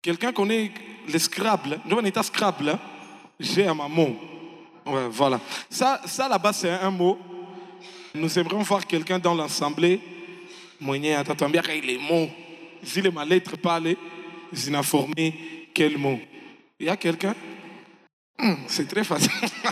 Quelqu'un connaît le Scrabble? Nous, on est à Scrabble. Hein? J'ai un mot. Ouais, voilà. Ça là-bas, c'est un mot. Nous aimerions voir quelqu'un dans l'assemblée. Moyen, attends bien, les mots. Si les ma lettre parle, ils n'ont formé quel mot? Il y a quelqu'un? C'est très facile.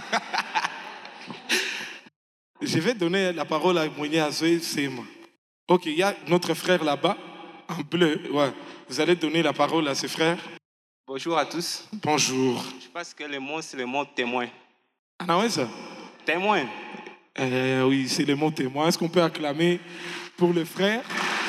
Je vais donner la parole à Moyen Azoé, c'est moi. Ok, il y a notre frère là-bas, en bleu. Ouais. Vous allez donner la parole à ses frères. Bonjour à tous. Bonjour. Je pense que le mot, c'est le mot témoin. Ah ouais, ça? Témoin. Oui, c'est le mot témoin. Est-ce qu'on peut acclamer pour le frère?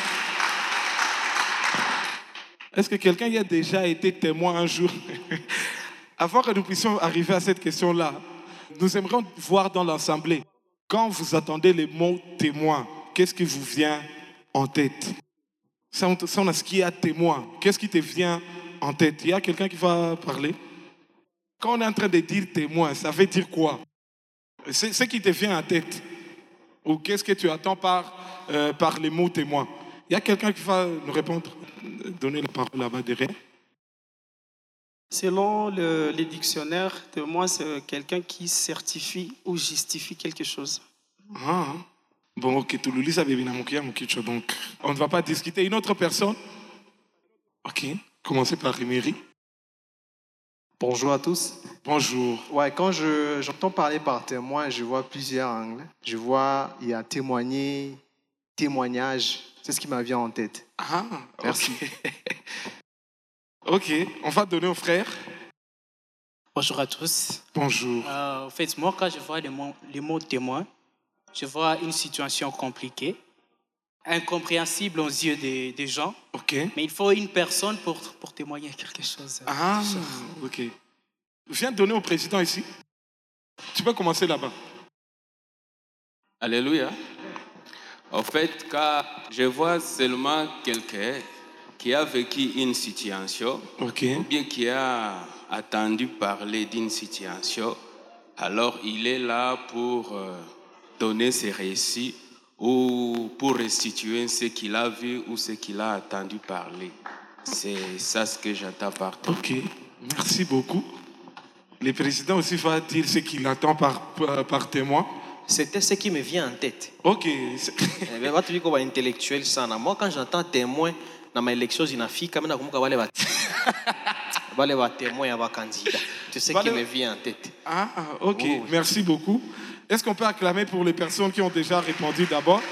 Est-ce que quelqu'un y a déjà été témoin un jour? Avant que nous puissions arriver à cette question-là, nous aimerions voir dans l'assemblée, quand vous attendez le mot témoin, qu'est-ce qui vous vient en tête? Ça, on a ce qui est témoin. Qu'est-ce qui te vient en tête? Il y a quelqu'un qui va parler? Quand on est en train de dire témoin, ça veut dire quoi? C'est ce qui te vient en tête. Ou qu'est-ce que tu attends par les mots témoin? Il y a quelqu'un qui va nous répondre? Donner la parole là-bas derrière. Selon les dictionnaires, témoin, c'est quelqu'un qui certifie ou justifie quelque chose. Ah, bon, ok, tout le lit, ça donc on ne va pas discuter. Une autre personne? Ok, commencez par Emery. Bonjour à tous. Bonjour. Ouais, quand j'entends parler par témoin, je vois plusieurs angles. Je vois, il y a témoigner, témoignage. C'est ce qui m'a vient en tête. Ah, Merci. Ok, on va donner au frère. Bonjour à tous. Bonjour. En fait, moi, quand je vois les mots témoin, je vois une situation compliquée, incompréhensible aux yeux des gens. Ok. Mais il faut une personne pour témoigner quelque chose. Ah, ok. Viens donner au président ici. Tu peux commencer là-bas. Alléluia. En fait, quand je vois seulement quelqu'un qui a vécu une situation, ok, ou bien qui a attendu parler d'une situation, alors il est là pour donner ses récits ou pour restituer ce qu'il a vu ou ce qu'il a entendu parler. C'est ça ce que j'entends par toi. Ok, merci beaucoup. Le président aussi va dire ce qu'il attend par témoin. C'était ce qui me vient en tête. Ok. Mais moi, tu dis qu'on va intellectuel sana. Moi, quand j'entends témoin dans ma élection, je n'ai quand même va témoin et va candidat. C'est ce qui me vient en tête. Ah, ok. Oh, oui. Merci beaucoup. Est-ce qu'on peut acclamer pour les personnes qui ont déjà répondu d'abord?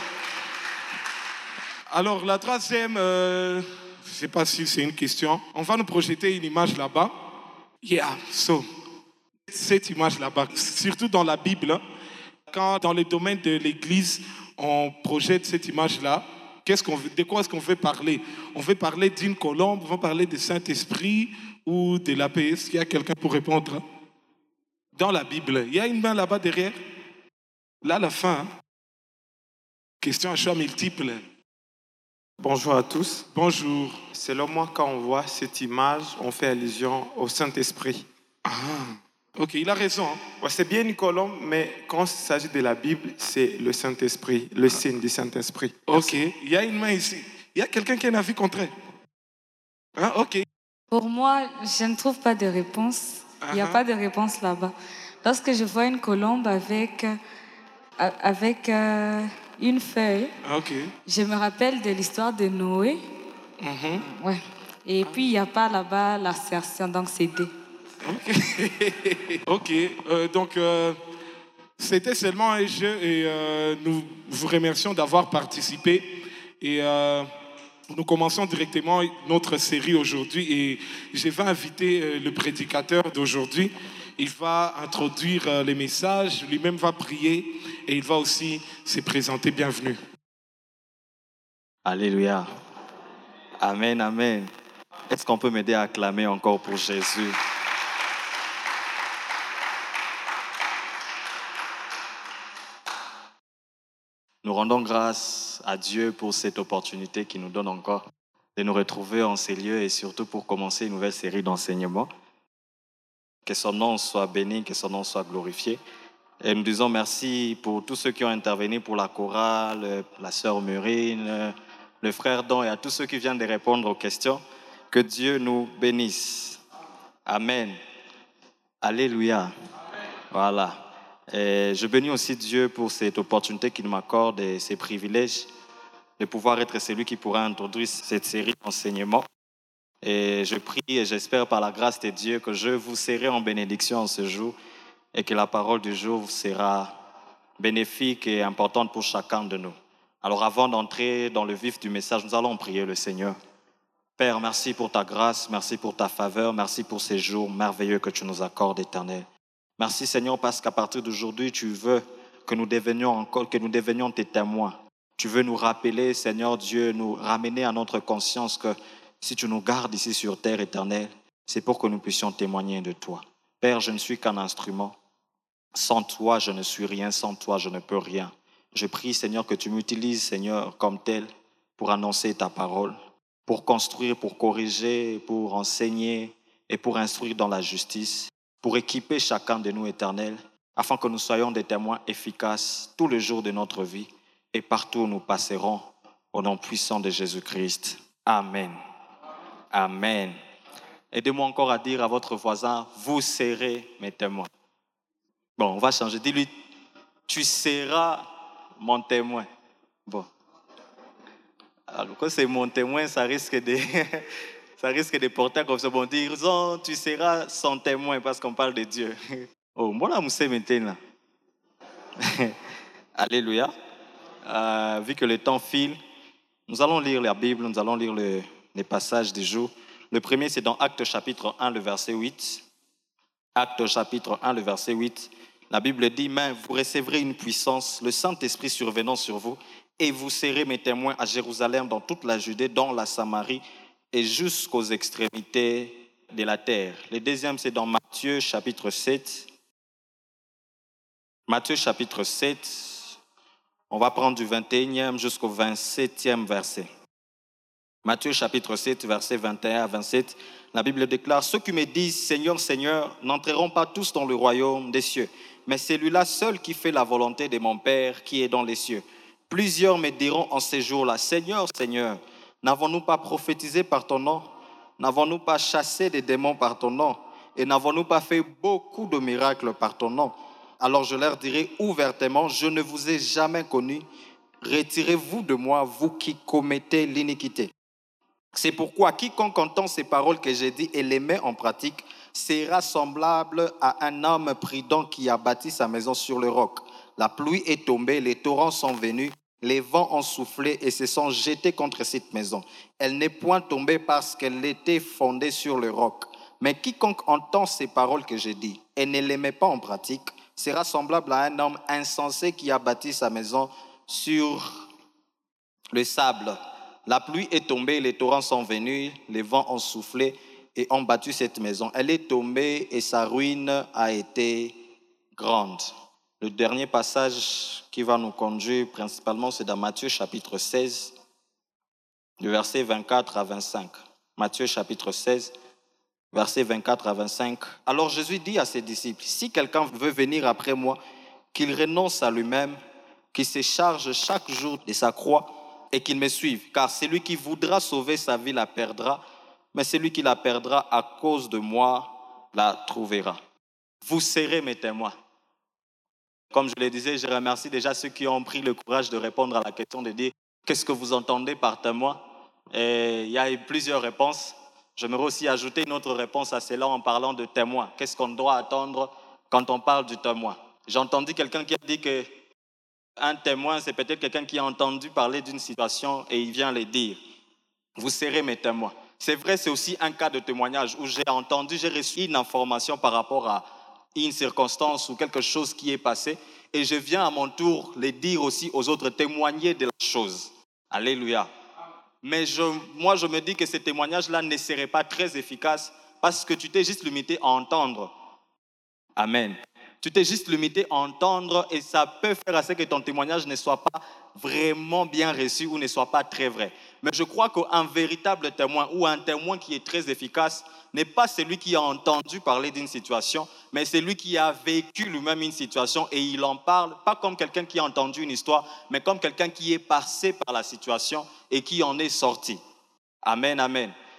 Alors, la troisième, je ne sais pas si c'est une question. On va nous projeter une image là-bas. Yeah, so, cette image là-bas, surtout dans la Bible, quand dans le domaine de l'Église, on projette cette image-là, de quoi est-ce qu'on veut parler? On veut parler d'une colombe, on veut parler du Saint-Esprit ou de la paix. Est-ce qu'il y a quelqu'un pour répondre? Dans la Bible, il y a une main là-bas derrière. Là, à la fin. Hein? Question à choix multiple. Bonjour à tous. Bonjour. Selon moi, quand on voit cette image, on fait allusion au Saint-Esprit. Ah, ok, il a raison. Hein? Ouais, c'est bien une colombe, mais quand il s'agit de la Bible, c'est le Saint-Esprit, le signe du Saint-Esprit. Ok, il y a une main ici. Il y a quelqu'un qui a un avis contraire. Hein? Ok. Pour moi, je ne trouve pas de réponse. Il n'y a pas de réponse là-bas. Lorsque je vois une colombe avec une feuille, je me rappelle de l'histoire de Noé. Ouais. Et puis, il n'y a pas là-bas l'assertion, donc c'est D. Ok. Donc, c'était seulement un jeu et nous vous remercions d'avoir participé. Et nous commençons directement notre série aujourd'hui. Et je vais inviter le prédicateur d'aujourd'hui. Il va introduire les messages, lui-même va prier et il va aussi se présenter. Bienvenue. Alléluia. Amen, amen. Est-ce qu'on peut m'aider à acclamer encore pour Jésus? Nous rendons grâce à Dieu pour cette opportunité qu'il nous donne encore de nous retrouver en ces lieux et surtout pour commencer une nouvelle série d'enseignements. Que son nom soit béni, que son nom soit glorifié. Et nous disons merci pour tous ceux qui ont intervenu, pour la chorale, la sœur Murine, le frère Don et à tous ceux qui viennent de répondre aux questions. Que Dieu nous bénisse. Amen. Alléluia. Voilà. Et je bénis aussi Dieu pour cette opportunité qu'il m'accorde et ces privilèges de pouvoir être celui qui pourra introduire cette série d'enseignements. Et je prie et j'espère par la grâce de Dieu que je vous serai en bénédiction en ce jour et que la parole du jour sera bénéfique et importante pour chacun de nous. Alors avant d'entrer dans le vif du message, nous allons prier le Seigneur. Père, merci pour ta grâce, merci pour ta faveur, merci pour ces jours merveilleux que tu nous accordes, Éternel. Merci Seigneur parce qu'à partir d'aujourd'hui, tu veux que nous devenions tes témoins. Tu veux nous rappeler, Seigneur Dieu, nous ramener à notre conscience que si tu nous gardes ici sur terre, Éternel, c'est pour que nous puissions témoigner de toi. Père, je ne suis qu'un instrument. Sans toi, je ne suis rien. Sans toi, je ne peux rien. Je prie, Seigneur, que tu m'utilises, Seigneur, comme tel pour annoncer ta parole, pour construire, pour corriger, pour enseigner et pour instruire dans la justice, pour équiper chacun de nous, Éternel, afin que nous soyons des témoins efficaces tous les jours de notre vie et partout où nous passerons, au nom puissant de Jésus-Christ. Amen. Amen. Aidez-moi encore à dire à votre voisin, vous serez mes témoins. Bon, on va changer. Dis-lui, tu seras mon témoin. Bon. Alors, quand c'est mon témoin, ça risque de porter comme ça. Bon, disons, tu seras son témoin parce qu'on parle de Dieu. Oh, moi, là, je sais maintenant. Alléluia. Vu que le temps file, nous allons lire la Bible, nous allons lire les passages du jour. Le premier, c'est dans Actes chapitre 1, le verset 8. Actes chapitre 1, le verset 8. La Bible dit, « Mais vous recevrez une puissance, le Saint-Esprit survenant sur vous, et vous serez mes témoins à Jérusalem, dans toute la Judée, dans la Samarie, et jusqu'aux extrémités de la terre. » Le deuxième, c'est dans Matthieu chapitre 7. Matthieu chapitre 7, on va prendre du 21e jusqu'au 27e verset. Matthieu chapitre 7, verset 21 à 27, la Bible déclare « Ceux qui me disent « Seigneur, Seigneur » n'entreront pas tous dans le royaume des cieux, mais celui-là seul qui fait la volonté de mon Père qui est dans les cieux. Plusieurs me diront en ces jours-là « Seigneur, Seigneur, n'avons-nous pas prophétisé par ton nom? N'avons-nous pas chassé des démons par ton nom? Et n'avons-nous pas fait beaucoup de miracles par ton nom? Alors je leur dirai ouvertement « Je ne vous ai jamais connu. Retirez-vous de moi, vous qui commettez l'iniquité. » C'est pourquoi quiconque entend ces paroles que j'ai dites et les met en pratique sera semblable à un homme prudent qui a bâti sa maison sur le roc. La pluie est tombée, les torrents sont venus, les vents ont soufflé et se sont jetés contre cette maison. Elle n'est point tombée parce qu'elle était fondée sur le roc. Mais quiconque entend ces paroles que j'ai dites et ne les met pas en pratique sera semblable à un homme insensé qui a bâti sa maison sur le sable. La pluie est tombée, les torrents sont venus, les vents ont soufflé et ont battu cette maison. Elle est tombée et sa ruine a été grande. Le dernier passage qui va nous conduire principalement, c'est dans Matthieu chapitre 16, du verset 24 à 25. Matthieu chapitre 16, verset 24 à 25. Alors Jésus dit à ses disciples, « Si quelqu'un veut venir après moi, qu'il renonce à lui-même, qu'il se charge chaque jour de sa croix, et qu'il me suive, car celui qui voudra sauver sa vie la perdra, mais celui qui la perdra à cause de moi la trouvera. Vous serez mes témoins. » Comme je le disais, je remercie déjà ceux qui ont pris le courage de répondre à la question de dire « Qu'est-ce que vous entendez par témoin ?» Et il y a eu plusieurs réponses. J'aimerais aussi ajouter une autre réponse à cela en parlant de témoin. Qu'est-ce qu'on doit attendre quand on parle du témoin? J'ai entendu quelqu'un qui a dit que un témoin, c'est peut-être quelqu'un qui a entendu parler d'une situation et il vient le dire. Vous serez mes témoins. C'est vrai, c'est aussi un cas de témoignage où j'ai reçu une information par rapport à une circonstance ou quelque chose qui est passé et je viens à mon tour le dire aussi aux autres, témoigner de la chose. Alléluia. Mais moi, je me dis que ce témoignage-là ne serait pas très efficace parce que tu t'es juste limité à entendre. Amen. Tu t'es juste limité à entendre et ça peut faire à ce que ton témoignage ne soit pas vraiment bien reçu ou ne soit pas très vrai. Mais je crois qu'un véritable témoin ou un témoin qui est très efficace n'est pas celui qui a entendu parler d'une situation, mais celui qui a vécu lui-même une situation et il en parle, pas comme quelqu'un qui a entendu une histoire, mais comme quelqu'un qui est passé par la situation et qui en est sorti. Amen, amen.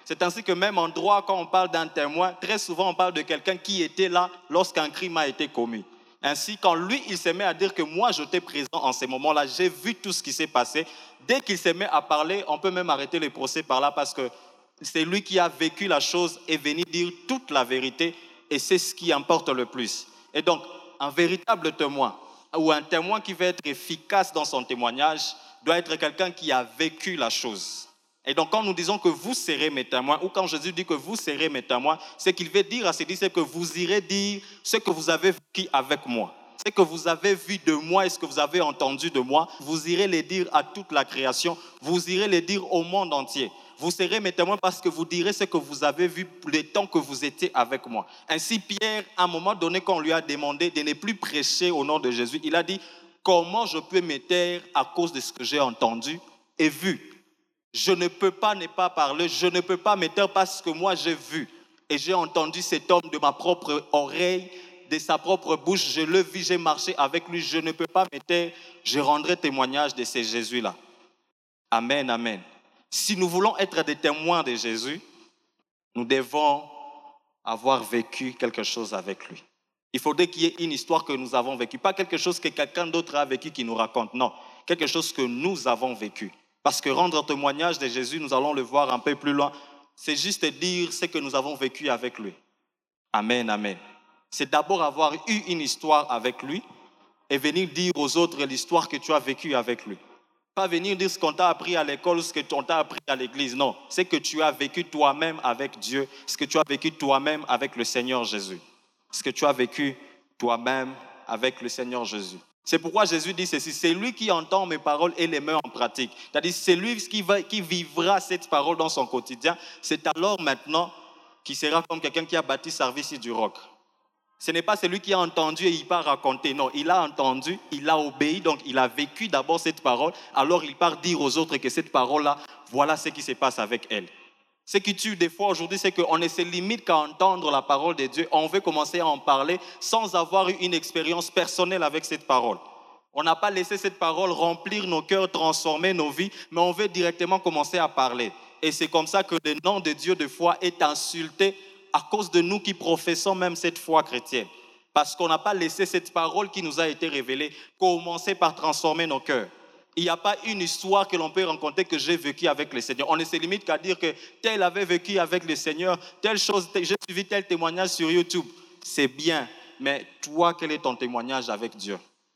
C'est ainsi que même en droit, quand on parle d'un témoin, très souvent on parle de quelqu'un qui était là lorsqu'un crime a été commis. Ainsi, quand lui, il se met à dire que moi, j'étais présent en ces moments-là, j'ai vu tout ce qui s'est passé, dès qu'il se met à parler, on peut même arrêter les procès par là parce que c'est lui qui a vécu la chose et venu dire toute la vérité et c'est ce qui importe le plus. Et donc, un véritable témoin ou un témoin qui va être efficace dans son témoignage doit être quelqu'un qui a vécu la chose. Et donc, quand nous disons que vous serez mes témoins, ou quand Jésus dit que vous serez mes témoins, c'est qu'il veut dire à ses disciples que vous irez dire ce que vous avez vécu avec moi. Ce que vous avez vu de moi et ce que vous avez entendu de moi, vous irez le dire à toute la création, vous irez le dire au monde entier. Vous serez mes témoins parce que vous direz ce que vous avez vu le temps que vous étiez avec moi. Ainsi, Pierre, à un moment donné, quand on lui a demandé de ne plus prêcher au nom de Jésus, il a dit, comment je peux me taire à cause de ce que j'ai entendu et vu? Je ne peux pas ne pas parler, je ne peux pas me taire parce que moi j'ai vu et j'ai entendu cet homme de ma propre oreille, de sa propre bouche, je le vis, j'ai marché avec lui, je ne peux pas me taire, je rendrai témoignage de ce Jésus-là. Amen, amen. Si nous voulons être des témoins de Jésus, nous devons avoir vécu quelque chose avec lui. Il faudrait qu'il y ait une histoire que nous avons vécue, pas quelque chose que quelqu'un d'autre a vécu qui nous raconte, non, quelque chose que nous avons vécu. Parce que rendre témoignage de Jésus, nous allons le voir un peu plus loin, c'est juste dire ce que nous avons vécu avec lui. Amen, amen. C'est d'abord avoir eu une histoire avec lui et venir dire aux autres l'histoire que tu as vécue avec lui. Pas venir dire ce qu'on t'a appris à l'école ou ce qu'on t'a appris à l'église, non. C'est que tu as vécu toi-même avec Dieu, ce que tu as vécu toi-même avec le Seigneur Jésus. Ce que tu as vécu toi-même avec le Seigneur Jésus. C'est pourquoi Jésus dit ceci, c'est lui qui entend mes paroles et les met en pratique. C'est-à-dire, c'est lui qui vivra cette parole dans son quotidien. C'est alors maintenant qu'il sera comme quelqu'un qui a bâti sa vie sur du roc. Ce n'est pas celui qui a entendu et il part raconter. Non, il a entendu, il a obéi, donc il a vécu d'abord cette parole. Alors il part dire aux autres que cette parole-là, voilà ce qui se passe avec elle. Ce qui tue des fois aujourd'hui, c'est qu'on ne se limite qu'à entendre la parole de Dieu. On veut commencer à en parler sans avoir eu une expérience personnelle avec cette parole. On n'a pas laissé cette parole remplir nos cœurs, transformer nos vies, mais on veut directement commencer à parler. Et c'est comme ça que le nom de Dieu de foi est insulté à cause de nous qui professons même cette foi chrétienne. Parce qu'on n'a pas laissé cette parole qui nous a été révélée commencer par transformer nos cœurs. Il n'y a pas une histoire que l'on peut raconter que j'ai vécu avec le Seigneur. On ne se limite qu'à dire que tel avait vécu avec le Seigneur, telle chose, j'ai suivi tel témoignage sur YouTube. C'est bien, mais toi, quel est ton témoignage avec Dieu?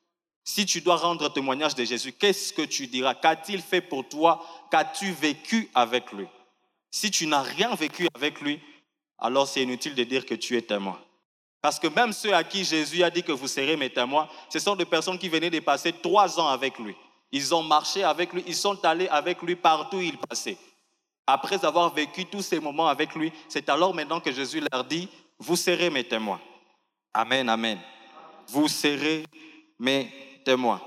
Si tu dois rendre témoignage de Jésus, qu'est-ce que tu diras? Qu'a-t-il fait pour toi? Qu'as-tu vécu avec lui? Si tu n'as rien vécu avec lui, alors c'est inutile de dire que tu es témoin. Parce que même ceux à qui Jésus a dit que vous serez mes témoins, ce sont des personnes qui venaient de passer 3 ans avec lui. Ils ont marché avec lui, ils sont allés avec lui partout où il passait. Après avoir vécu tous ces moments avec lui, c'est alors maintenant que Jésus leur dit, vous serez mes témoins. Amen, amen. Vous serez mes témoins.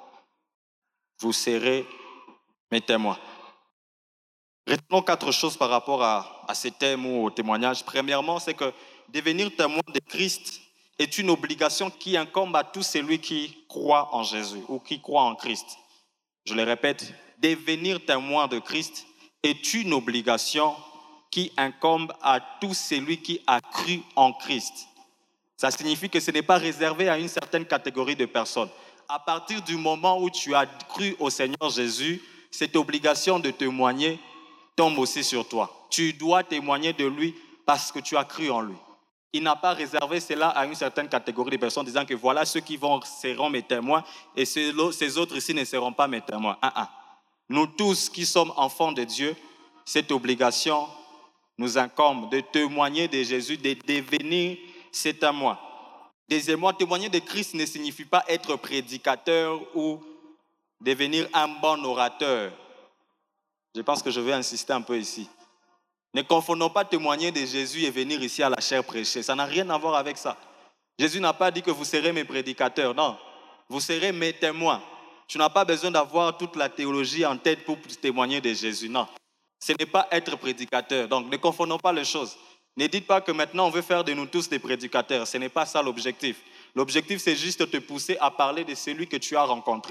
Vous serez mes témoins. Retenons 4 choses par rapport à ces thèmes ou au témoignage. Premièrement, c'est que devenir témoin de Christ est une obligation qui incombe à tout celui qui croit en Jésus ou qui croit en Christ. Je le répète, devenir témoin de Christ est une obligation qui incombe à tout celui qui a cru en Christ. Ça signifie que ce n'est pas réservé à une certaine catégorie de personnes. À partir du moment où tu as cru au Seigneur Jésus, cette obligation de témoigner tombe aussi sur toi. Tu dois témoigner de lui parce que tu as cru en lui. Il n'a pas réservé cela à une certaine catégorie de personnes disant que voilà ceux qui seront mes témoins et ces autres ici ne seront pas mes témoins. Nous tous qui sommes enfants de Dieu, cette obligation nous incombe de témoigner de Jésus, de devenir ses témoins. Deuxièmement, témoigner de Christ ne signifie pas être prédicateur ou devenir un bon orateur. Je pense que je vais insister un peu ici. Ne confondons pas témoigner de Jésus et venir ici à la chaire prêcher. Ça n'a rien à voir avec ça. Jésus n'a pas dit que vous serez mes prédicateurs. Non, vous serez mes témoins. Tu n'as pas besoin d'avoir toute la théologie en tête pour témoigner de Jésus. Non, ce n'est pas être prédicateur. Donc, ne confondons pas les choses. Ne dites pas que maintenant on veut faire de nous tous des prédicateurs. Ce n'est pas ça l'objectif. L'objectif, c'est juste de te pousser à parler de celui que tu as rencontré.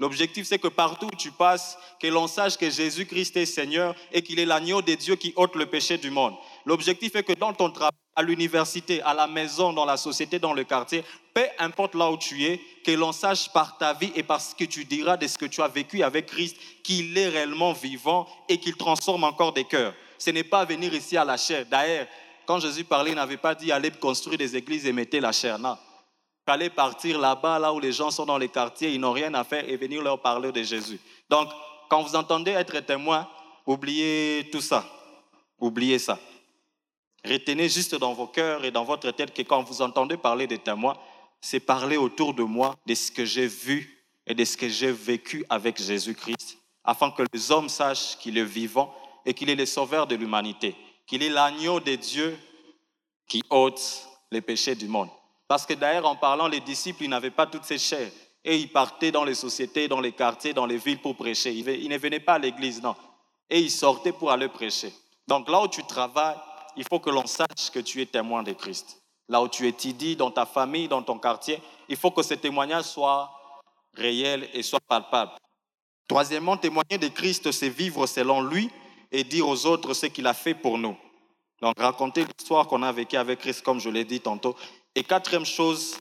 L'objectif, c'est que partout où tu passes, que l'on sache que Jésus-Christ est Seigneur et qu'il est l'agneau de Dieu qui ôte le péché du monde. L'objectif est que dans ton travail, à l'université, à la maison, dans la société, dans le quartier, peu importe là où tu es, que l'on sache par ta vie et par ce que tu diras de ce que tu as vécu avec Christ, qu'il est réellement vivant et qu'il transforme encore des cœurs. Ce n'est pas venir ici à la chair. D'ailleurs, quand Jésus parlait, il n'avait pas dit allez construire des églises et mettez la chair. Non. Il fallait partir là-bas, là où les gens sont dans les quartiers, ils n'ont rien à faire et venir leur parler de Jésus. Donc, quand vous entendez être témoin, oubliez tout ça. Oubliez ça. Retenez juste dans vos cœurs et dans votre tête que quand vous entendez parler de témoins, c'est parler autour de moi de ce que j'ai vu et de ce que j'ai vécu avec Jésus-Christ, afin que les hommes sachent qu'il est vivant et qu'il est le sauveur de l'humanité, qu'il est l'agneau de Dieu qui ôte les péchés du monde. Parce que d'ailleurs, en parlant, les disciples, ils n'avaient pas toutes ces chairs. Et ils partaient dans les sociétés, dans les quartiers, dans les villes pour prêcher. Ils ne venaient pas à l'église, non. Et ils sortaient pour aller prêcher. Donc là où tu travailles, il faut que l'on sache que tu es témoin de Christ. Là où tu étudies, dans ta famille, dans ton quartier, il faut que ce témoignage soit réel et soit palpable. Troisièmement, témoigner de Christ, c'est vivre selon lui et dire aux autres ce qu'il a fait pour nous. Donc raconter l'histoire qu'on a vécue avec Christ, comme je l'ai dit tantôt. Et quatrième chose,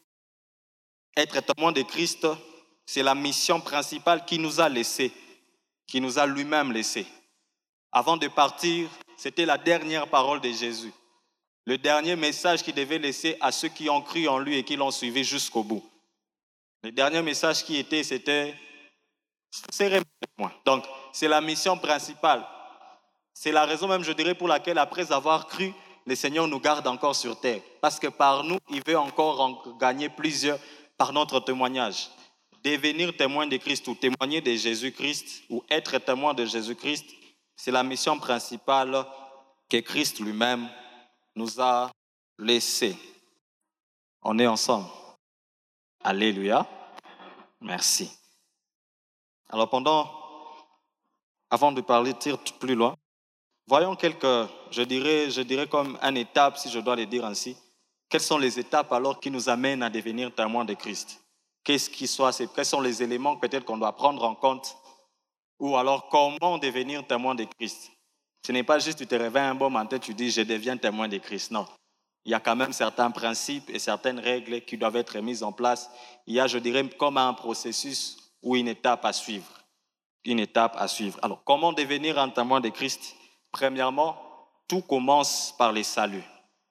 être témoin de Christ, c'est la mission principale qu'il nous a laissée, qu'il nous a lui-même laissée. Avant de partir, c'était la dernière parole de Jésus. Le dernier message qu'il devait laisser à ceux qui ont cru en lui et qui l'ont suivi jusqu'au bout. Le dernier message qui était, c'était « serrez moi ». Donc, c'est la mission principale. C'est la raison même, je dirais, pour laquelle, après avoir cru, le Seigneur nous garde encore sur terre. Parce que par nous, il veut encore en gagner plusieurs par notre témoignage. Devenir témoin de Christ ou témoigner de Jésus-Christ ou être témoin de Jésus-Christ, c'est la mission principale que Christ lui-même nous a laissée. On est ensemble. Alléluia. Merci. Alors avant de parler, tire plus loin, voyons quelques, je dirais comme une étape, si je dois le dire ainsi. Quelles sont les étapes alors qui nous amènent à devenir témoins de Christ? Quels sont les éléments peut-être qu'on doit prendre en compte? Ou alors comment devenir témoin de Christ? Ce n'est pas juste tu te réveilles un bon matin, tu dis je deviens témoin de Christ. Non. Il y a quand même certains principes et certaines règles qui doivent être mises en place. Il y a, je dirais, comme un processus ou une étape à suivre. Une étape à suivre. Alors, comment devenir un témoin de Christ? Premièrement, tout commence par les saluts.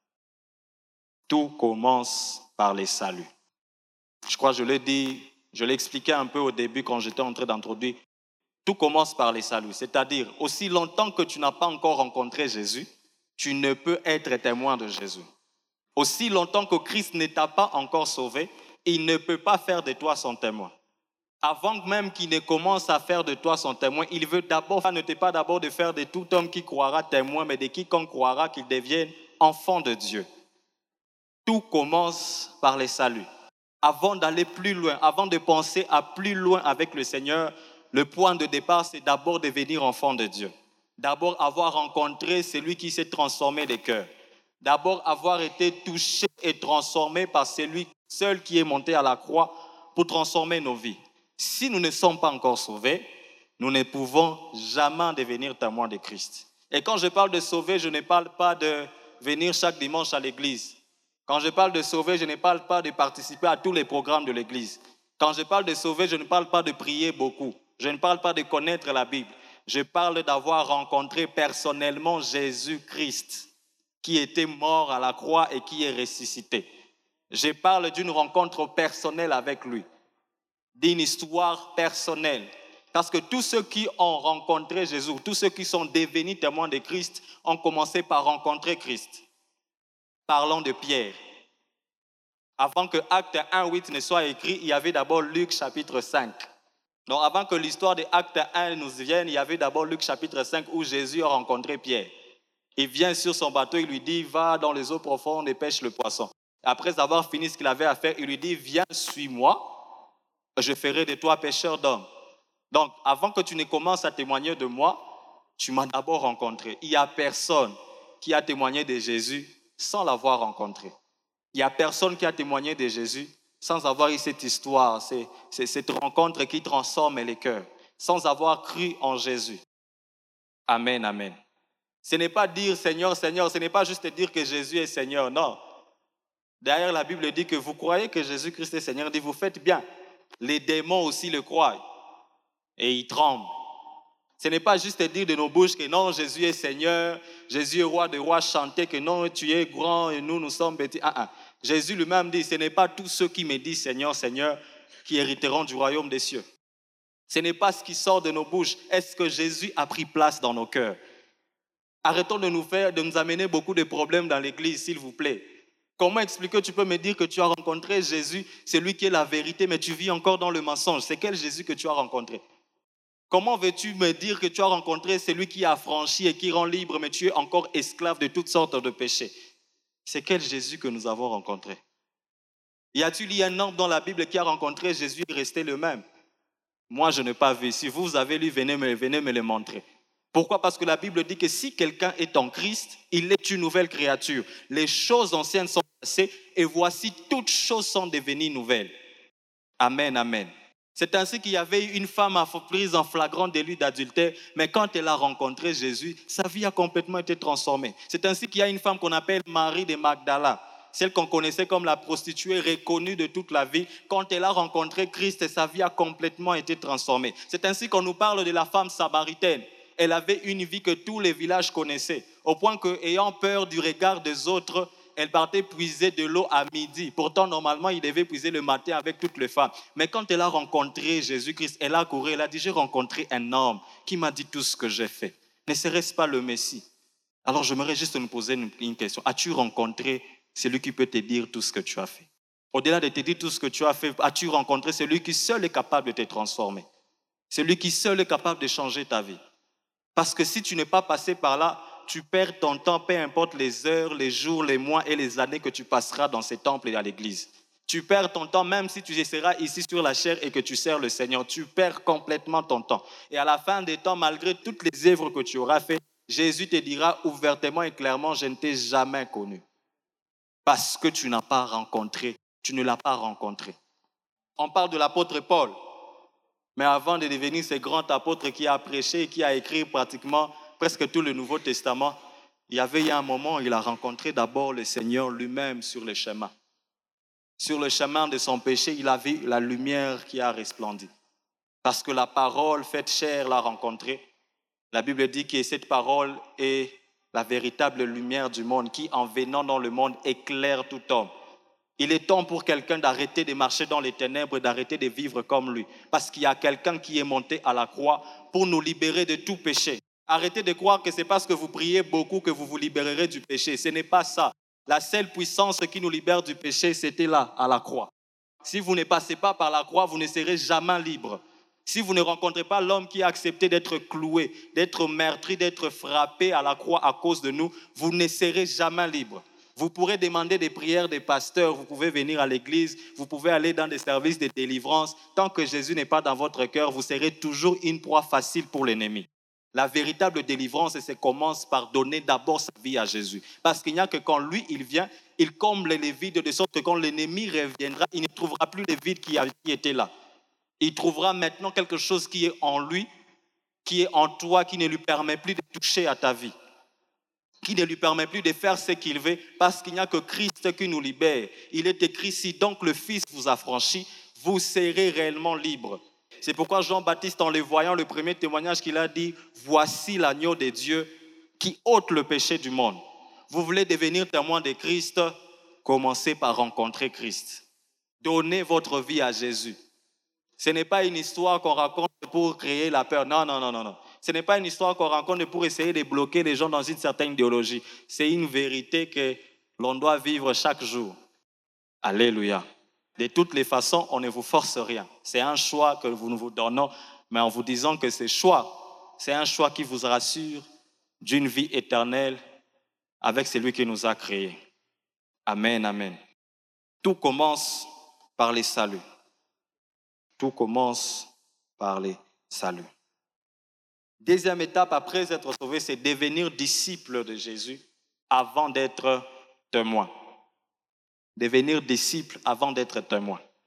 Tout commence par les saluts. Je crois que je l'ai dit, je l'ai expliqué un peu au début quand j'étais en train d'introduire. Tout commence par les saluts. C'est-à-dire, aussi longtemps que tu n'as pas encore rencontré Jésus, tu ne peux être témoin de Jésus. Aussi longtemps que Christ ne t'a pas encore sauvé, il ne peut pas faire de toi son témoin. Avant même qu'il ne commence à faire de toi son témoin, il veut d'abord, ne t'est pas d'abord de faire de tout homme qui croira témoin, mais de quiconque croira qu'il devienne enfant de Dieu. Tout commence par les saluts. Avant d'aller plus loin, avant de penser à plus loin avec le Seigneur, le point de départ, c'est d'abord devenir enfant de Dieu. D'abord avoir rencontré celui qui s'est transformé des cœurs. D'abord avoir été touché et transformé par celui seul qui est monté à la croix pour transformer nos vies. Si nous ne sommes pas encore sauvés, nous ne pouvons jamais devenir témoins de Christ. Et quand je parle de sauver, je ne parle pas de venir chaque dimanche à l'église. Quand je parle de sauver, je ne parle pas de participer à tous les programmes de l'église. Quand je parle de sauver, je ne parle pas de prier beaucoup. Je ne parle pas de connaître la Bible. Je parle d'avoir rencontré personnellement Jésus-Christ, qui était mort à la croix et qui est ressuscité. Je parle d'une rencontre personnelle avec lui, d'une histoire personnelle. Parce que tous ceux qui ont rencontré Jésus, tous ceux qui sont devenus témoins de Christ, ont commencé par rencontrer Christ. Parlons de Pierre. Avant que Acte 1:8 ne soit écrit, il y avait d'abord Luc chapitre 5. Donc avant que l'histoire de Acte 1 nous vienne, il y avait d'abord Luc chapitre 5 où Jésus a rencontré Pierre. Il vient sur son bateau, il lui dit, va dans les eaux profondes et pêche le poisson. Après avoir fini ce qu'il avait à faire, il lui dit, viens, suis-moi, je ferai de toi pêcheur d'hommes. Donc avant que tu ne commences à témoigner de moi, tu m'as d'abord rencontré. Il n'y a personne qui a témoigné de Jésus sans l'avoir rencontré. Il n'y a personne qui a témoigné de Jésus sans avoir eu cette histoire, cette rencontre qui transforme les cœurs, sans avoir cru en Jésus. Amen, amen. Ce n'est pas dire Seigneur, Seigneur, ce n'est pas juste dire que Jésus est Seigneur, non. D'ailleurs, la Bible dit que vous croyez que Jésus-Christ est Seigneur, dit vous faites bien. Les démons aussi le croient et ils tremblent. Ce n'est pas juste dire de nos bouches que non, Jésus est Seigneur, Jésus est roi des rois, chanter que non, tu es grand et nous sommes petits. Jésus lui-même dit, ce n'est pas tous ceux qui me disent Seigneur, Seigneur, qui hériteront du royaume des cieux. Ce n'est pas ce qui sort de nos bouches. Est-ce que Jésus a pris place dans nos cœurs? Arrêtons de nous amener beaucoup de problèmes dans l'église, s'il vous plaît. Comment expliquer que tu peux me dire que tu as rencontré Jésus, c'est lui qui est la vérité, mais tu vis encore dans le mensonge? C'est quel Jésus que tu as rencontré? Comment veux-tu me dire que tu as rencontré celui qui a affranchi et qui rend libre, mais tu es encore esclave de toutes sortes de péchés? C'est quel Jésus que nous avons rencontré? Y a-t-il eu un homme dans la Bible qui a rencontré Jésus et resté le même? Moi, je n'ai pas vu. Si vous avez lu, venez me le montrer. Pourquoi? Parce que la Bible dit que si quelqu'un est en Christ, il est une nouvelle créature. Les choses anciennes sont passées et voici, toutes choses sont devenues nouvelles. Amen, amen. C'est ainsi qu'il y avait une femme prise en flagrant délit d'adultère, mais quand elle a rencontré Jésus, sa vie a complètement été transformée. C'est ainsi qu'il y a une femme qu'on appelle Marie de Magdala, celle qu'on connaissait comme la prostituée reconnue de toute la vie. Quand elle a rencontré Christ, sa vie a complètement été transformée. C'est ainsi qu'on nous parle de la femme samaritaine. Elle avait une vie que tous les villages connaissaient, au point qu'ayant peur du regard des autres, elle partait puiser de l'eau à midi. Pourtant, normalement, il devait puiser le matin avec toutes les femmes. Mais quand elle a rencontré Jésus-Christ, elle a couru, elle a dit, j'ai rencontré un homme qui m'a dit tout ce que j'ai fait. Ne serait-ce pas le Messie? Alors, j'aimerais juste nous poser une question. As-tu rencontré celui qui peut te dire tout ce que tu as fait? Au-delà de te dire tout ce que tu as fait, as-tu rencontré celui qui seul est capable de te transformer? Celui qui seul est capable de changer ta vie? Parce que si tu n'es pas passé par là, tu perds ton temps, peu importe les heures, les jours, les mois et les années que tu passeras dans ces temples et à l'église. Tu perds ton temps, même si tu seras ici sur la chair et que tu sers le Seigneur, tu perds complètement ton temps. Et à la fin des temps, malgré toutes les œuvres que tu auras faites, Jésus te dira ouvertement et clairement, je ne t'ai jamais connu. Parce que tu n'as pas rencontré, tu ne l'as pas rencontré. On parle de l'apôtre Paul. Mais avant de devenir ce grand apôtre qui a prêché et qui a écrit pratiquement presque tout le Nouveau Testament, il y a un moment où il a rencontré d'abord le Seigneur lui-même sur le chemin. Sur le chemin de son péché, il a vu la lumière qui a resplendi. Parce que la parole faite chair l'a rencontré. La Bible dit que cette parole est la véritable lumière du monde qui, en venant dans le monde, éclaire tout homme. Il est temps pour quelqu'un d'arrêter de marcher dans les ténèbres et d'arrêter de vivre comme lui. Parce qu'il y a quelqu'un qui est monté à la croix pour nous libérer de tout péché. Arrêtez de croire que c'est parce que vous priez beaucoup que vous vous libérerez du péché. Ce n'est pas ça. La seule puissance qui nous libère du péché, c'était là, à la croix. Si vous ne passez pas par la croix, vous ne serez jamais libre. Si vous ne rencontrez pas l'homme qui a accepté d'être cloué, d'être meurtri, d'être frappé à la croix à cause de nous, vous ne serez jamais libre. Vous pourrez demander des prières des pasteurs, vous pouvez venir à l'église, vous pouvez aller dans des services de délivrance. Tant que Jésus n'est pas dans votre cœur, vous serez toujours une proie facile pour l'ennemi. La véritable délivrance, ça commence par donner d'abord sa vie à Jésus. Parce qu'il n'y a que quand lui, il vient, il comble les vides de sorte que quand l'ennemi reviendra, il ne trouvera plus les vides qui étaient là. Il trouvera maintenant quelque chose qui est en lui, qui est en toi, qui ne lui permet plus de toucher à ta vie, qui ne lui permet plus de faire ce qu'il veut, parce qu'il n'y a que Christ qui nous libère. Il est écrit, si donc le Fils vous affranchit, vous serez réellement libre. C'est pourquoi Jean-Baptiste, en le voyant, le premier témoignage qu'il a dit, voici l'agneau de Dieu qui ôte le péché du monde. Vous voulez devenir témoin de Christ, commencez par rencontrer Christ. Donnez votre vie à Jésus. Ce n'est pas une histoire qu'on raconte pour créer la peur. Non. Ce n'est pas une histoire qu'on raconte pour essayer de bloquer les gens dans une certaine idéologie. C'est une vérité que l'on doit vivre chaque jour. Alléluia. De toutes les façons, on ne vous force rien. C'est un choix que nous vous donnons, mais en vous disant que ce choix, c'est un choix qui vous rassure d'une vie éternelle avec celui qui nous a créés. Amen, amen. Tout commence par les saluts. Tout commence par les saluts. Deuxième étape après être sauvé, c'est devenir disciple de Jésus avant d'être témoin. Devenir disciple avant d'être témoin.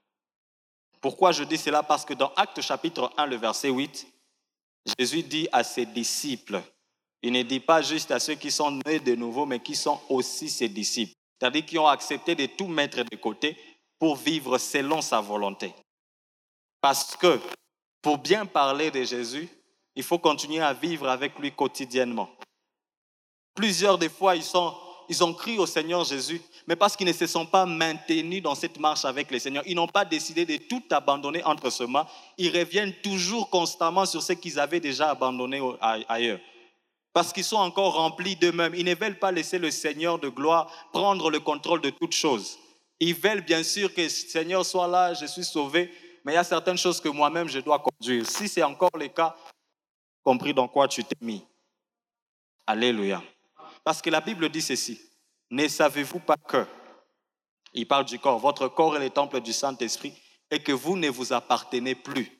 Pourquoi je dis cela? Parce que dans Actes chapitre 1, le verset 8, Jésus dit à ses disciples, il ne dit pas juste à ceux qui sont nés de nouveau, mais qui sont aussi ses disciples. C'est-à-dire qui ont accepté de tout mettre de côté pour vivre selon sa volonté. Parce que pour bien parler de Jésus, il faut continuer à vivre avec lui quotidiennement. Plusieurs des fois, ils ont cru au Seigneur Jésus, mais parce qu'ils ne se sont pas maintenus dans cette marche avec le Seigneur, ils n'ont pas décidé de tout abandonner entre ses mains. Ils reviennent toujours constamment sur ce qu'ils avaient déjà abandonné ailleurs. Parce qu'ils sont encore remplis d'eux-mêmes. Ils ne veulent pas laisser le Seigneur de gloire prendre le contrôle de toutes choses. Ils veulent bien sûr que le Seigneur soit là, je suis sauvé, mais il y a certaines choses que moi-même je dois conduire. Si c'est encore le cas, compris dans quoi tu t'es mis. Alléluia. Parce que la Bible dit ceci. Ne savez-vous pas que, il parle du corps, votre corps est le temple du Saint-Esprit et que vous ne vous appartenez plus.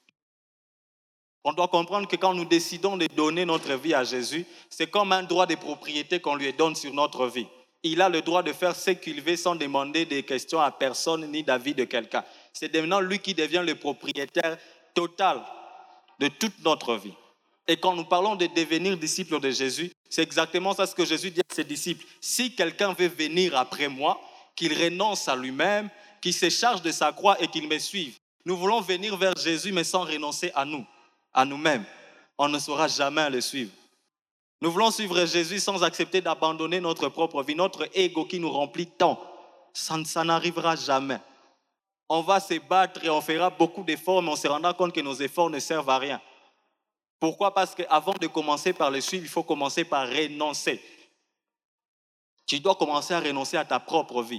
On doit comprendre que quand nous décidons de donner notre vie à Jésus, c'est comme un droit de propriété qu'on lui donne sur notre vie. Il a le droit de faire ce qu'il veut sans demander des questions à personne ni d'avis de quelqu'un. C'est maintenant lui qui devient le propriétaire total de toute notre vie. Et quand nous parlons de devenir disciples de Jésus, c'est exactement ça ce que Jésus dit à ses disciples. Si quelqu'un veut venir après moi, qu'il renonce à lui-même, qu'il se charge de sa croix et qu'il me suive. Nous voulons venir vers Jésus mais sans renoncer à nous, à nous-mêmes. On ne saura jamais le suivre. Nous voulons suivre Jésus sans accepter d'abandonner notre propre vie, notre ego qui nous remplit tant. Ça n'arrivera jamais. On va se battre et on fera beaucoup d'efforts, mais on se rendra compte que nos efforts ne servent à rien. Pourquoi? Parce qu'avant de commencer par le suivre, il faut commencer par renoncer. Tu dois commencer à renoncer à ta propre vie.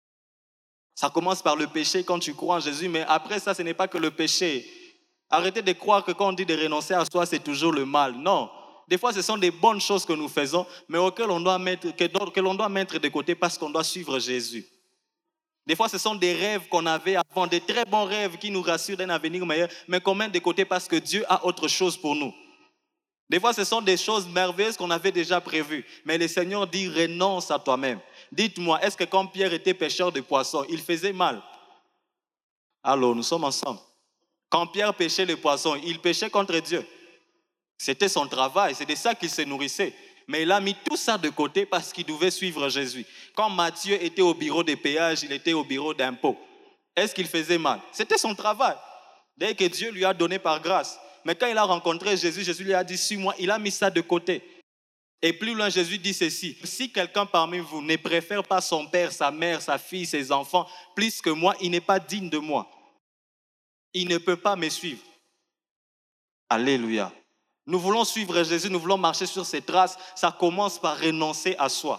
Ça commence par le péché quand tu crois en Jésus, mais après ça, ce n'est pas que le péché. Arrêtez de croire que quand on dit de renoncer à soi, c'est toujours le mal. Non. Des fois, ce sont des bonnes choses que nous faisons, mais auxquelles on doit mettre, que l'on doit mettre de côté parce qu'on doit suivre Jésus. Des fois, ce sont des rêves qu'on avait avant, des très bons rêves qui nous rassurent d'un avenir meilleur, mais qu'on met de côté parce que Dieu a autre chose pour nous. Des fois, ce sont des choses merveilleuses qu'on avait déjà prévues, mais le Seigneur dit renonce à toi-même. Dites-moi, est-ce que quand Pierre était pêcheur de poissons, il faisait mal? Alors, nous sommes ensemble. Quand Pierre pêchait les poissons, il pêchait contre Dieu. C'était son travail, c'est de ça qu'il se nourrissait. Mais il a mis tout ça de côté parce qu'il devait suivre Jésus. Quand Matthieu était au bureau de péage, il était au bureau d'impôt. Est-ce qu'il faisait mal? C'était son travail. Dès que Dieu lui a donné par grâce. Mais quand il a rencontré Jésus, Jésus lui a dit, suis-moi. Il a mis ça de côté. Et plus loin, Jésus dit ceci. Si quelqu'un parmi vous ne préfère pas son père, sa mère, sa fille, ses enfants, plus que moi, il n'est pas digne de moi. Il ne peut pas me suivre. Alléluia. Nous voulons suivre Jésus, nous voulons marcher sur ses traces. Ça commence par renoncer à soi.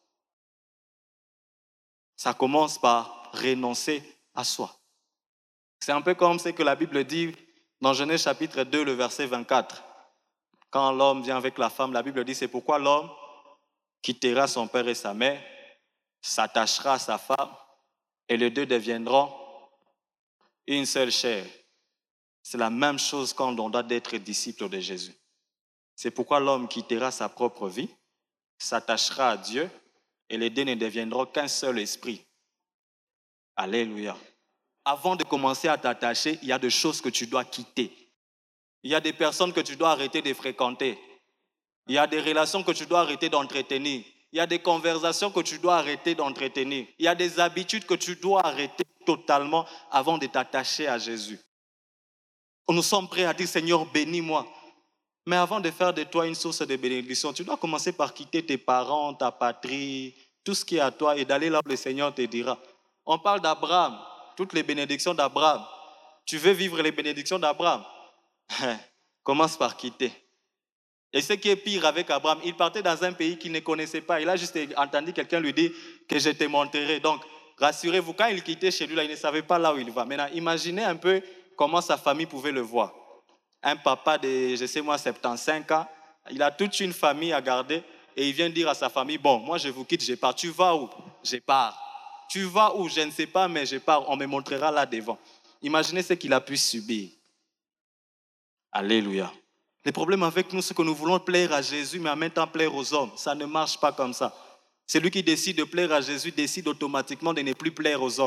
Ça commence par renoncer à soi. C'est un peu comme ce que la Bible dit dans Genèse chapitre 2, le verset 24. Quand l'homme vient avec la femme, la Bible dit, c'est pourquoi l'homme quittera son père et sa mère, s'attachera à sa femme, et les deux deviendront une seule chair. C'est la même chose quand on doit être disciple de Jésus. C'est pourquoi l'homme quittera sa propre vie, s'attachera à Dieu, et les deux ne deviendront qu'un seul esprit. Alléluia. Avant de commencer à t'attacher, il y a des choses que tu dois quitter. Il y a des personnes que tu dois arrêter de fréquenter. Il y a des relations que tu dois arrêter d'entretenir. Il y a des conversations que tu dois arrêter d'entretenir. Il y a des habitudes que tu dois arrêter totalement avant de t'attacher à Jésus. Nous sommes prêts à dire, Seigneur, bénis-moi. Mais avant de faire de toi une source de bénédiction, tu dois commencer par quitter tes parents, ta patrie, tout ce qui est à toi et d'aller là où le Seigneur te dira. On parle d'Abraham, toutes les bénédictions d'Abraham. Tu veux vivre les bénédictions d'Abraham? Commence par quitter. Et ce qui est pire avec Abraham, il partait dans un pays qu'il ne connaissait pas. Il a juste entendu quelqu'un lui dire que je te montrerai. Donc, rassurez-vous, quand il quittait chez lui, là, il ne savait pas là où il va. Maintenant, imaginez un peu comment sa famille pouvait le voir. Un papa de, 75 ans, il a toute une famille à garder et il vient dire à sa famille, bon, moi je vous quitte, je pars. Tu vas où? Je pars. Tu vas où? Je ne sais pas, mais je pars. On me montrera là devant. Imaginez ce qu'il a pu subir. Alléluia. Le problème avec nous, c'est que nous voulons plaire à Jésus, mais en même temps plaire aux hommes. Ça ne marche pas comme ça. Celui qui décide de plaire à Jésus décide automatiquement de ne plus plaire aux hommes.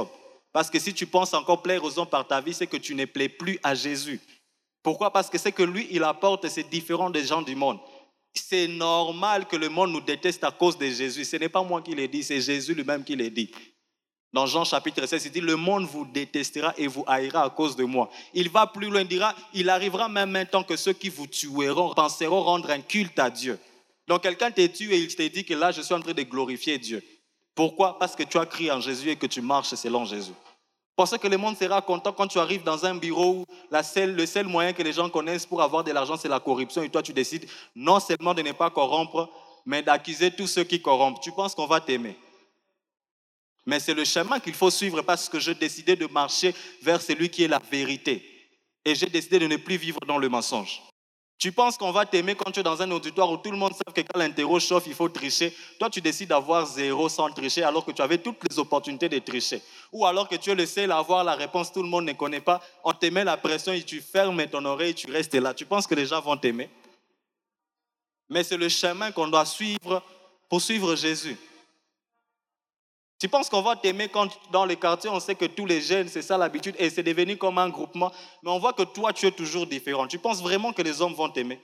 Parce que si tu penses encore plaire aux hommes par ta vie, c'est que tu ne plais plus à Jésus. Pourquoi? Parce que c'est que lui, il apporte, c'est différent des gens du monde. C'est normal que le monde nous déteste à cause de Jésus. Ce n'est pas moi qui l'ai dit, c'est Jésus lui-même qui l'a dit. Dans Jean chapitre 16, il dit, le monde vous détestera et vous haïra à cause de moi. Il va plus loin, il dira, il arrivera même un temps que ceux qui vous tueront penseront rendre un culte à Dieu. Donc quelqu'un te tue et il te dit que là, je suis en train de glorifier Dieu. Pourquoi? Parce que tu as crié en Jésus et que tu marches selon Jésus. Pensez que le monde sera content quand tu arrives dans un bureau où le seul moyen que les gens connaissent pour avoir de l'argent, c'est la corruption. Et toi, tu décides non seulement de ne pas corrompre, mais d'accuser tous ceux qui corrompent. Tu penses qu'on va t'aimer. Mais c'est le chemin qu'il faut suivre parce que j'ai décidé de marcher vers celui qui est la vérité. Et j'ai décidé de ne plus vivre dans le mensonge. Tu penses qu'on va t'aimer quand tu es dans un auditoire où tout le monde sait que quand l'interro chauffe, il faut tricher. Toi, tu décides d'avoir 0 sans tricher alors que tu avais toutes les opportunités de tricher. Ou alors que tu es le seul à avoir la réponse, tout le monde ne connaît pas. On te met la pression et tu fermes ton oreille et tu restes là. Tu penses que les gens vont t'aimer? Mais c'est le chemin qu'on doit suivre pour suivre Jésus. Tu penses qu'on va t'aimer quand dans les quartiers, on sait que tous les jeunes, c'est ça l'habitude, et c'est devenu comme un groupement, mais on voit que toi, tu es toujours différent. Tu penses vraiment que les hommes vont t'aimer?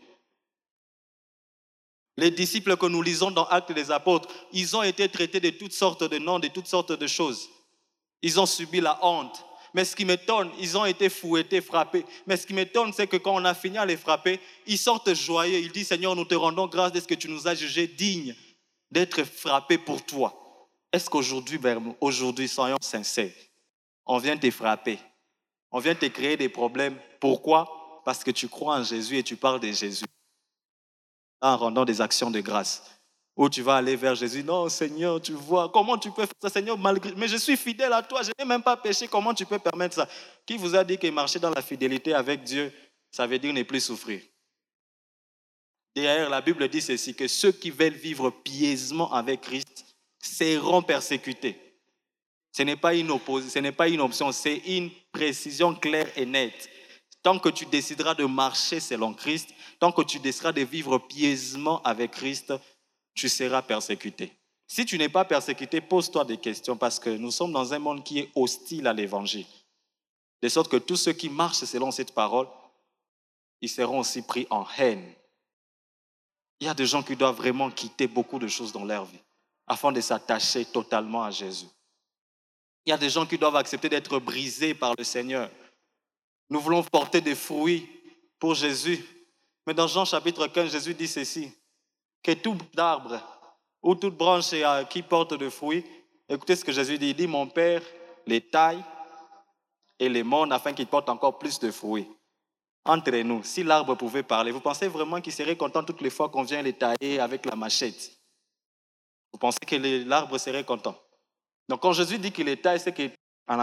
Les disciples que nous lisons dans Actes des Apôtres, ils ont été traités de toutes sortes de noms, de toutes sortes de choses. Ils ont subi la honte. Mais ce qui m'étonne, ils ont été fouettés, frappés. Mais ce qui m'étonne, c'est que quand on a fini à les frapper, ils sortent joyeux. Ils disent, Seigneur, nous te rendons grâce de ce que tu nous as jugés dignes d'être frappés pour toi. Est-ce qu'aujourd'hui, soyons sincères, on vient te frapper, on vient te créer des problèmes. Pourquoi? Parce que tu crois en Jésus et tu parles de Jésus. En rendant des actions de grâce. Ou tu vas aller vers Jésus, non Seigneur, tu vois, comment tu peux faire ça Seigneur, mais je suis fidèle à toi, je n'ai même pas péché, comment tu peux permettre ça? Qui vous a dit que marcher dans la fidélité avec Dieu, ça veut dire ne plus souffrir? D'ailleurs, la Bible dit ceci, que ceux qui veulent vivre pieusement avec Christ seront persécutés. Ce n'est pas une option, c'est une précision claire et nette. Tant que tu décideras de marcher selon Christ, tant que tu décideras de vivre pieusement avec Christ, tu seras persécuté. Si tu n'es pas persécuté, pose-toi des questions parce que nous sommes dans un monde qui est hostile à l'évangile. De sorte que tous ceux qui marchent selon cette parole, ils seront aussi pris en haine. Il y a des gens qui doivent vraiment quitter beaucoup de choses dans leur vie afin de s'attacher totalement à Jésus. Il y a des gens qui doivent accepter d'être brisés par le Seigneur. Nous voulons porter des fruits pour Jésus. Mais dans Jean chapitre 15, Jésus dit ceci, que tout arbre ou toute branche qui porte des fruits, écoutez ce que Jésus dit, il dit, mon Père les taille et les monte afin qu'ils portent encore plus de fruits. Entre nous, si l'arbre pouvait parler, vous pensez vraiment qu'il serait content toutes les fois qu'on vient les tailler avec la machette? Vous pensez que l'arbre serait content? Donc quand Jésus dit qu'il les taille, c'est qu'il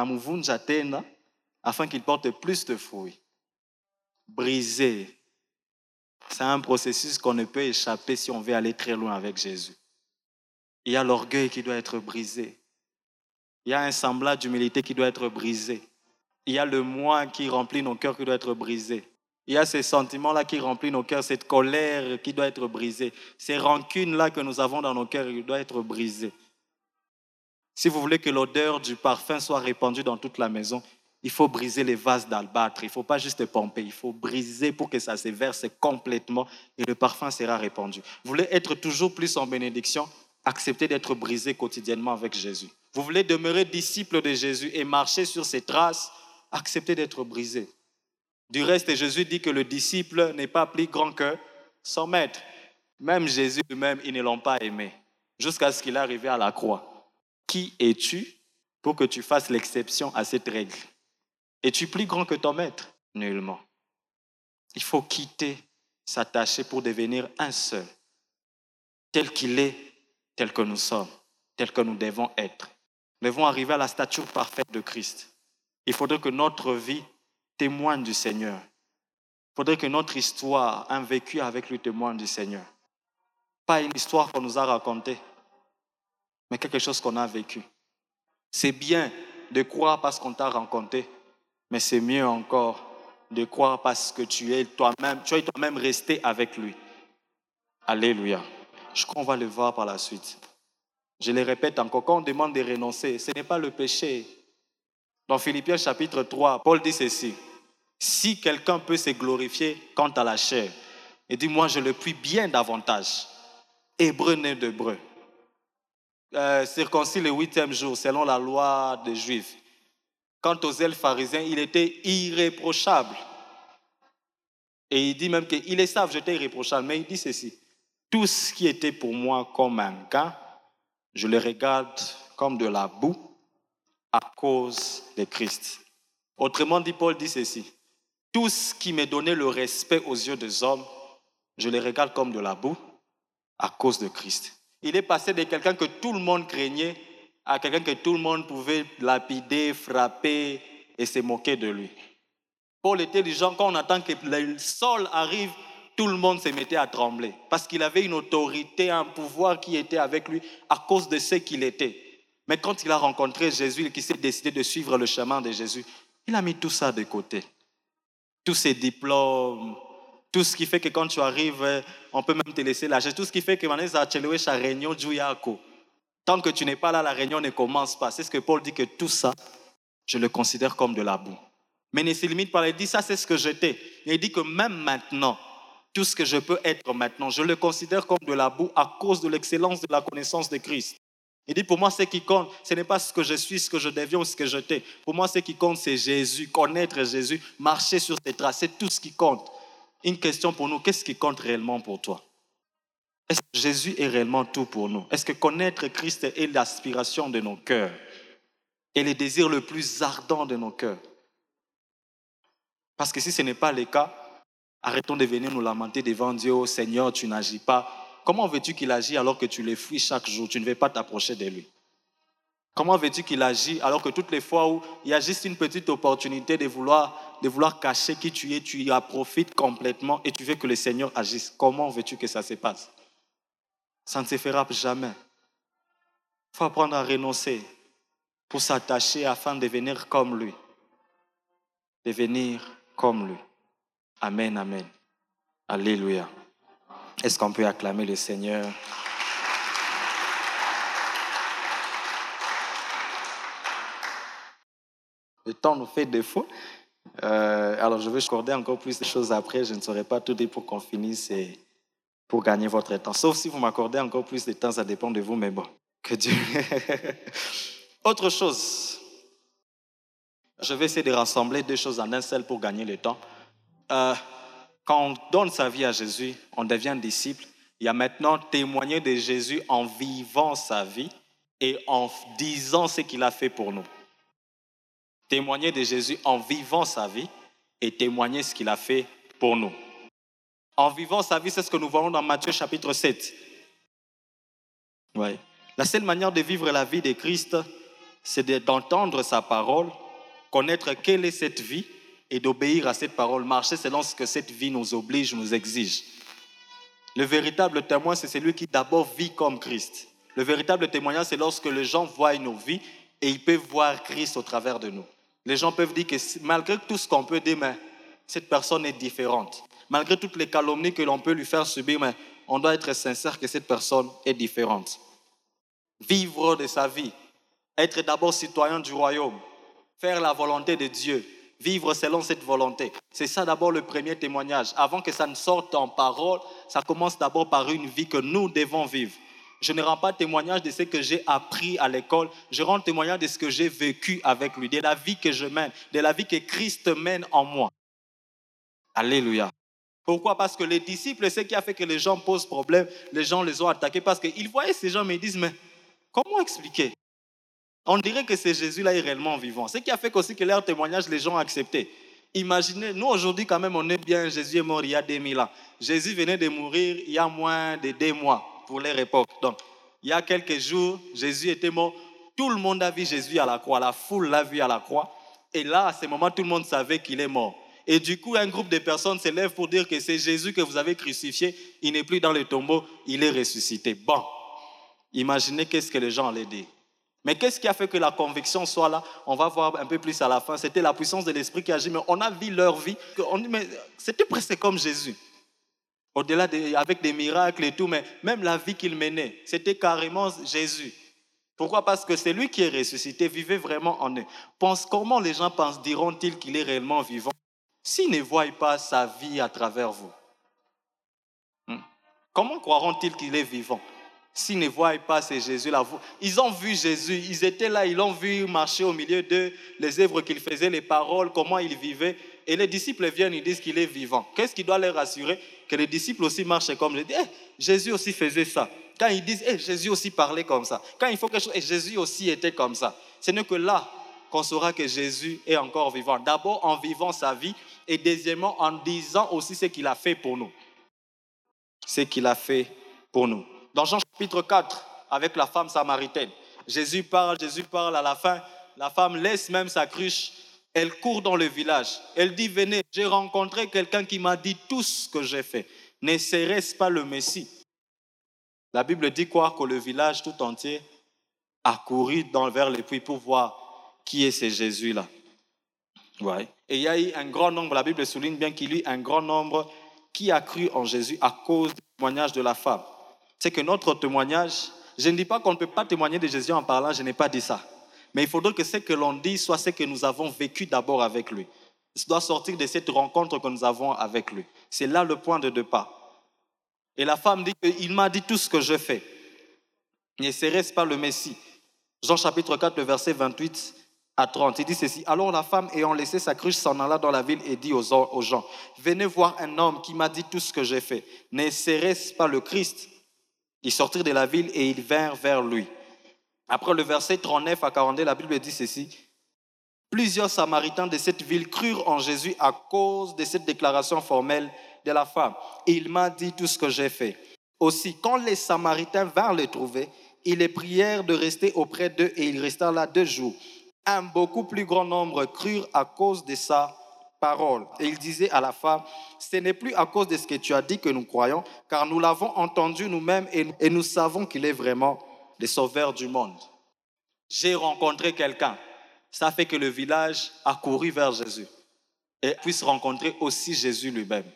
afin qu'il porte plus de fruits. Briser, c'est un processus qu'on ne peut échapper si on veut aller très loin avec Jésus. Il y a l'orgueil qui doit être brisé. Il y a un semblable d'humilité qui doit être brisé. Il y a le moi qui remplit nos cœurs qui doit être brisé. Il y a ces sentiments-là qui remplissent nos cœurs, cette colère qui doit être brisée. Ces rancunes-là que nous avons dans nos cœurs, qui doivent être brisées. Si vous voulez que l'odeur du parfum soit répandue dans toute la maison, il faut briser les vases d'albâtre. Il ne faut pas juste pomper, il faut briser pour que ça se verse complètement et le parfum sera répandu. Vous voulez être toujours plus en bénédiction, acceptez d'être brisé quotidiennement avec Jésus. Vous voulez demeurer disciple de Jésus et marcher sur ses traces, acceptez d'être brisé. Du reste, Jésus dit que le disciple n'est pas plus grand que son maître. Même Jésus lui-même, ils ne l'ont pas aimé, jusqu'à ce qu'il est arrivé à la croix. Qui es-tu pour que tu fasses l'exception à cette règle? Es-tu plus grand que ton maître? Nullement. Il faut quitter, s'attacher pour devenir un seul. Tel qu'il est, tel que nous sommes, tel que nous devons être. Nous devons arriver à la stature parfaite de Christ. Il faudrait que notre vie témoigne du Seigneur. Il faudrait que notre histoire, un vécu avec lui, témoigne du Seigneur. Pas une histoire qu'on nous a racontée, mais quelque chose qu'on a vécu. C'est bien de croire parce qu'on t'a rencontré, mais c'est mieux encore de croire parce que tu es toi-même resté avec lui. Alléluia. Je crois qu'on va le voir par la suite. Je le répète encore, quand on demande de renoncer, ce n'est pas le péché. Dans Philippiens chapitre 3, Paul dit ceci. Si quelqu'un peut se glorifier quant à la chair, il dit, moi je le puis bien davantage. Hébreu né d'hébreu. Circoncis le 8e jour, selon la loi des Juifs. Quant aux zèles pharisiens, il était irréprochable. Et il dit même qu'il est savent, j'étais irréprochable. Mais il dit ceci. Tout ce qui était pour moi comme un gain, je le regarde comme de la boue à cause de Christ. Autrement dit, Paul dit ceci. Tout ce qui me donnait le respect aux yeux des hommes, je le regarde comme de la boue à cause de Christ. Il est passé de quelqu'un que tout le monde craignait à quelqu'un que tout le monde pouvait lapider, frapper et se moquer de lui. Paul était du genre, quand on attend que le sol arrive, tout le monde se mettait à trembler parce qu'il avait une autorité, un pouvoir qui était avec lui à cause de ce qu'il était. Mais quand il a rencontré Jésus et qu'il s'est décidé de suivre le chemin de Jésus, il a mis tout ça de côté. Tous ses diplômes, tout ce qui fait que quand tu arrives, on peut même te laisser lâcher. Tout ce qui fait que sa réunion, tant que tu n'es pas là, la réunion ne commence pas. C'est ce que Paul dit, que tout ça, je le considère comme de la boue. Mais il ne se limite pas, il dit ça c'est ce que j'étais. Il dit que même maintenant, tout ce que je peux être maintenant, je le considère comme de la boue à cause de l'excellence de la connaissance de Christ. Il dit pour moi ce qui compte, ce n'est pas ce que je suis, ce que je deviens ou ce que j'étais. Pour moi ce qui compte c'est Jésus, connaître Jésus, marcher sur ses traces, c'est tout ce qui compte. Une question pour nous, qu'est-ce qui compte réellement pour toi? Est-ce que Jésus est réellement tout pour nous? Est-ce que connaître Christ est l'aspiration de nos cœurs et le désir le plus ardent de nos cœurs? Parce que si ce n'est pas le cas, arrêtons de venir nous lamenter devant Dieu. Oh Seigneur, tu n'agis pas. Comment veux-tu qu'il agisse alors que tu le fuis chaque jour? Tu ne veux pas t'approcher de lui. Comment veux-tu qu'il agisse alors que toutes les fois où il y a juste une petite opportunité de vouloir cacher qui tu es, tu y profites complètement et tu veux que le Seigneur agisse? Comment veux-tu que ça se passe? Ça ne se fera jamais. Il faut apprendre à renoncer pour s'attacher afin de devenir comme lui. Devenir comme lui. Amen, amen. Alléluia. Est-ce qu'on peut acclamer le Seigneur? Le temps nous fait défaut. Alors je vais accorder encore plus de choses après. Je ne saurais pas tout dire pour qu'on finisse et pour gagner votre temps. Sauf si vous m'accordez encore plus de temps, ça dépend de vous, mais bon. Que Dieu... Autre chose. Je vais essayer de rassembler deux choses en un seul pour gagner le temps. Quand on donne sa vie à Jésus, on devient disciple. Il y a maintenant témoigner de Jésus en vivant sa vie et en disant ce qu'il a fait pour nous. Témoigner de Jésus en vivant sa vie et témoigner ce qu'il a fait pour nous. En vivant sa vie, c'est ce que nous voyons dans Matthieu chapitre 7. Ouais. La seule manière de vivre la vie de Christ, c'est d'entendre sa parole, connaître quelle est cette vie et d'obéir à cette parole, marcher selon ce que cette vie nous oblige, nous exige. Le véritable témoin, c'est celui qui d'abord vit comme Christ. Le véritable témoignage, c'est lorsque les gens voient nos vies et ils peuvent voir Christ au travers de nous. Les gens peuvent dire que malgré tout ce qu'on peut dire, mais cette personne est différente. Malgré toutes les calomnies que l'on peut lui faire subir, mais on doit être sincère que cette personne est différente. Vivre de sa vie, être d'abord citoyen du royaume, faire la volonté de Dieu, vivre selon cette volonté. C'est ça d'abord le premier témoignage. Avant que ça ne sorte en parole, ça commence d'abord par une vie que nous devons vivre. Je ne rends pas témoignage de ce que j'ai appris à l'école, je rends témoignage de ce que j'ai vécu avec lui, de la vie que je mène, de la vie que Christ mène en moi. Alléluia. Pourquoi? Parce que les disciples, ce qui a fait que les gens posent problème, les gens les ont attaqués parce qu'ils voyaient ces gens, mais ils disent, mais comment expliquer? On dirait que c'est Jésus-là est réellement vivant. Ce qui a fait aussi que leur témoignage, les gens ont accepté. Imaginez, nous aujourd'hui quand même, on est bien, Jésus est mort il y a 2000 ans. Jésus venait de mourir il y a moins de 2 mois pour leur époque. Donc, il y a quelques jours, Jésus était mort. Tout le monde a vu Jésus à la croix, la foule l'a vu à la croix. Et là, à ce moment, tout le monde savait qu'il est mort. Et du coup, un groupe de personnes se lève pour dire que c'est Jésus que vous avez crucifié. Il n'est plus dans le tombeau, il est ressuscité. Bon, imaginez qu'est-ce que les gens allaient dire. Mais qu'est-ce qui a fait que la conviction soit là? On va voir un peu plus à la fin. C'était la puissance de l'Esprit qui agit. Mais on a vu leur vie. On dit, mais c'était presque comme Jésus. Au-delà avec des miracles et tout, mais même la vie qu'il menait, c'était carrément Jésus. Pourquoi? Parce que c'est lui qui est ressuscité, vivait vraiment en eux. Comment les gens diront-ils qu'il est réellement vivant s'ils ne voient pas sa vie à travers vous? Comment croiront-ils qu'il est vivant s'ils ne voient pas ce Jésus-là? Ils ont vu Jésus, ils étaient là, ils l'ont vu marcher au milieu d'eux, les œuvres qu'il faisait, les paroles, comment il vivait. Et les disciples viennent, ils disent qu'il est vivant. Qu'est-ce qui doit les rassurer? Que les disciples aussi marchent comme je dis. Jésus aussi faisait ça. Quand ils disent, Jésus aussi parlait comme ça. Quand il faut quelque chose, Jésus aussi était comme ça. Ce n'est que là qu'on saura que Jésus est encore vivant. D'abord en vivant sa vie et deuxièmement en disant aussi ce qu'il a fait pour nous. Ce qu'il a fait pour nous. Dans Jean chapitre 4, avec la femme samaritaine, Jésus parle à la fin. La femme laisse même sa cruche. Elle court dans le village. Elle dit, venez, j'ai rencontré quelqu'un qui m'a dit tout ce que j'ai fait. Ne serait-ce pas le Messie? La Bible dit quoi? Que le village tout entier a couru vers le puits pour voir qui est ce Jésus-là. Ouais. Et il y a eu un grand nombre, la Bible souligne bien qu'il y a eu un grand nombre qui a cru en Jésus à cause du témoignage de la femme. C'est que notre témoignage, je ne dis pas qu'on ne peut pas témoigner de Jésus en parlant, je n'ai pas dit ça. Mais il faudrait que ce que l'on dit soit ce que nous avons vécu d'abord avec lui. Ça doit sortir de cette rencontre que nous avons avec lui. C'est là le point de départ. Et la femme dit qu'il m'a dit tout ce que je fais. Ne serait-ce pas le Messie? Jean chapitre 4, le verset 28 à 30. Il dit ceci. Alors la femme, ayant laissé sa cruche, s'en alla dans la ville et dit aux gens, venez voir un homme qui m'a dit tout ce que j'ai fait. Ne serait-ce pas le Christ? Ils sortirent de la ville et ils vinrent vers lui. Après le verset 39 à 42, la Bible dit ceci. Plusieurs Samaritains de cette ville crurent en Jésus à cause de cette déclaration formelle de la femme. Il m'a dit tout ce que j'ai fait. Aussi, quand les Samaritains vinrent le trouver, ils les prièrent de rester auprès d'eux et ils restèrent là 2 jours. Un beaucoup plus grand nombre crurent à cause de sa parole. Et il disait à la femme, ce n'est plus à cause de ce que tu as dit que nous croyons, car nous l'avons entendu nous-mêmes et nous savons qu'il est vraiment le sauveur du monde. J'ai rencontré quelqu'un. Ça fait que le village a couru vers Jésus et puisse rencontrer aussi Jésus lui-même.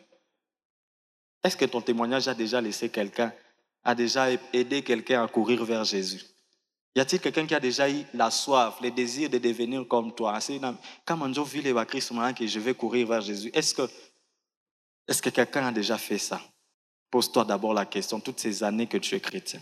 Est-ce que ton témoignage a déjà laissé quelqu'un, a déjà aidé quelqu'un à courir vers Jésus? Y a-t-il quelqu'un qui a déjà eu la soif, le désir de devenir comme toi? Quand je vais courir vers Jésus. Est-ce que quelqu'un a déjà fait ça? Pose-toi d'abord la question, toutes ces années que tu es chrétien.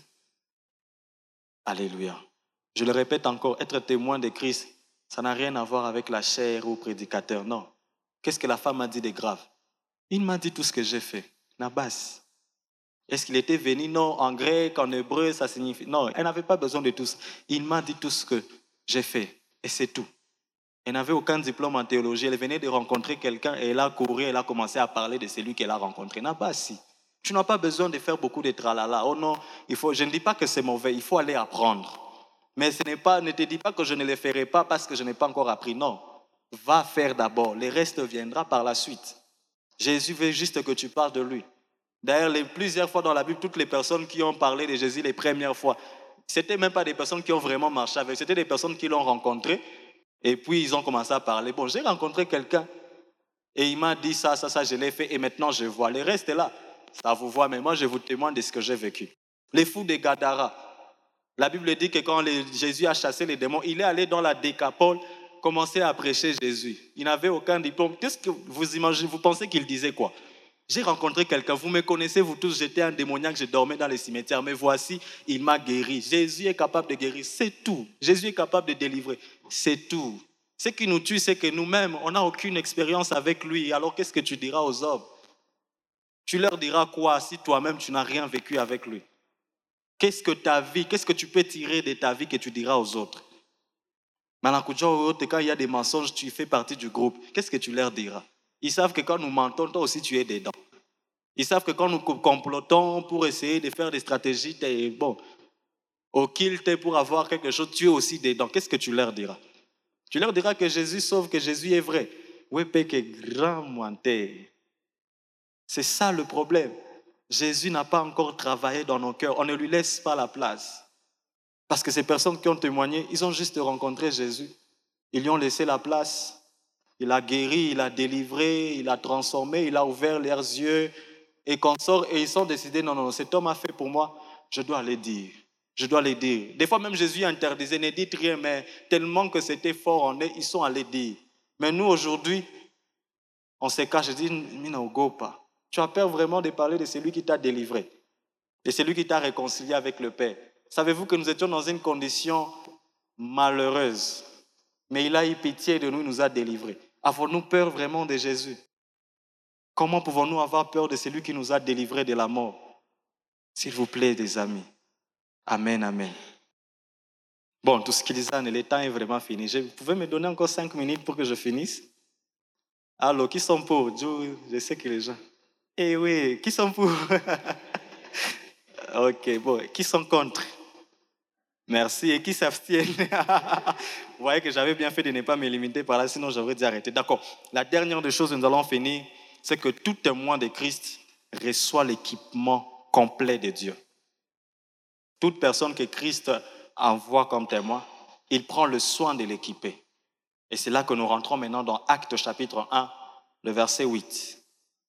Alléluia. Je le répète encore, être témoin de Christ, ça n'a rien à voir avec la chair ou prédicateur, non. Qu'est-ce que la femme a dit de grave? Il m'a dit tout ce que j'ai fait. Nabas. Est-ce qu'il était venu? Non, en grec, en hébreu, ça signifie... Non, elle n'avait pas besoin de tout ça. Il m'a dit tout ce que j'ai fait. Et c'est tout. Elle n'avait aucun diplôme en théologie. Elle venait de rencontrer quelqu'un et elle a couru, elle a commencé à parler de celui qu'elle a rencontré. Nabas, si. Tu n'as pas besoin de faire beaucoup de tralala. Oh non, je ne dis pas que c'est mauvais. Il faut aller apprendre. Mais ne te dis pas que je ne le ferai pas parce que je n'ai pas encore appris. Non. Va faire d'abord. Le reste viendra par la suite. Jésus veut juste que tu parles de lui. D'ailleurs, plusieurs fois dans la Bible, toutes les personnes qui ont parlé de Jésus les premières fois, ce n'étaient même pas des personnes qui ont vraiment marché avec. C'était des personnes qui l'ont rencontré et puis ils ont commencé à parler. Bon, j'ai rencontré quelqu'un et il m'a dit ça, je l'ai fait et maintenant je vois. Le reste est là. Ça vous voit, mais moi je vous témoigne de ce que j'ai vécu. Les fous de Gadara. La Bible dit que quand Jésus a chassé les démons, il est allé dans la Décapole commencer à prêcher Jésus. Il n'avait aucun diplôme. Qu'est-ce que vous imaginez? Vous pensez qu'il disait quoi? J'ai rencontré quelqu'un, vous me connaissez, vous tous, j'étais un démoniaque, je dormais dans les cimetières, mais voici, il m'a guéri. Jésus est capable de guérir, c'est tout. Jésus est capable de délivrer, c'est tout. Ce qui nous tue, c'est que nous-mêmes, on n'a aucune expérience avec lui. Alors qu'est-ce que tu diras aux hommes? Tu leur diras quoi si toi-même, tu n'as rien vécu avec lui? Qu'est-ce que tu peux tirer de ta vie que tu diras aux autres? Quand il y a des mensonges, tu fais partie du groupe. Qu'est-ce que tu leur diras? Ils savent que quand nous mentons, toi aussi tu es dedans. Ils savent que quand nous complotons pour essayer de faire des stratégies, au kilt pour avoir quelque chose, tu es aussi dedans. Qu'est-ce que tu leur diras? Tu leur diras que Jésus sauve, que Jésus est vrai. C'est ça le problème. Jésus n'a pas encore travaillé dans nos cœurs. On ne lui laisse pas la place. Parce que ces personnes qui ont témoigné, ils ont juste rencontré Jésus. Ils lui ont laissé la place. Il a guéri, il a délivré, il a transformé, il a ouvert leurs yeux et consort. Et ils ont décidé, non, cet homme a fait pour moi, je dois aller dire. Je dois les dire. Des fois même Jésus interdisait, ne dites rien, mais tellement que c'était fort en eux, ils sont allés dire. Mais nous aujourd'hui, on se cache, je dis, go pas. Tu as peur vraiment de parler de celui qui t'a délivré, de celui qui t'a réconcilié avec le Père. Savez-vous que nous étions dans une condition malheureuse, mais il a eu pitié de nous, il nous a délivrés. Avons-nous peur vraiment de Jésus? Comment pouvons-nous avoir peur de celui qui nous a délivrés de la mort? S'il vous plaît, des amis. Amen, amen. Bon, tout ce qu'ils disent, le temps est vraiment fini. Vous pouvez me donner encore 5 minutes pour que je finisse? Allô, qui sont pour? Je sais que les gens... Eh oui, qui sont pour? Ok, bon, qui sont contre? Merci. Et qui s'abstiennent? Vous voyez que j'avais bien fait de ne pas me limiter par là, sinon j'aurais dû arrêter. D'accord. La dernière des choses, nous allons finir, c'est que tout témoin de Christ reçoit l'équipement complet de Dieu. Toute personne que Christ envoie comme témoin, il prend le soin de l'équiper. Et c'est là que nous rentrons maintenant dans Actes chapitre 1, le verset 8.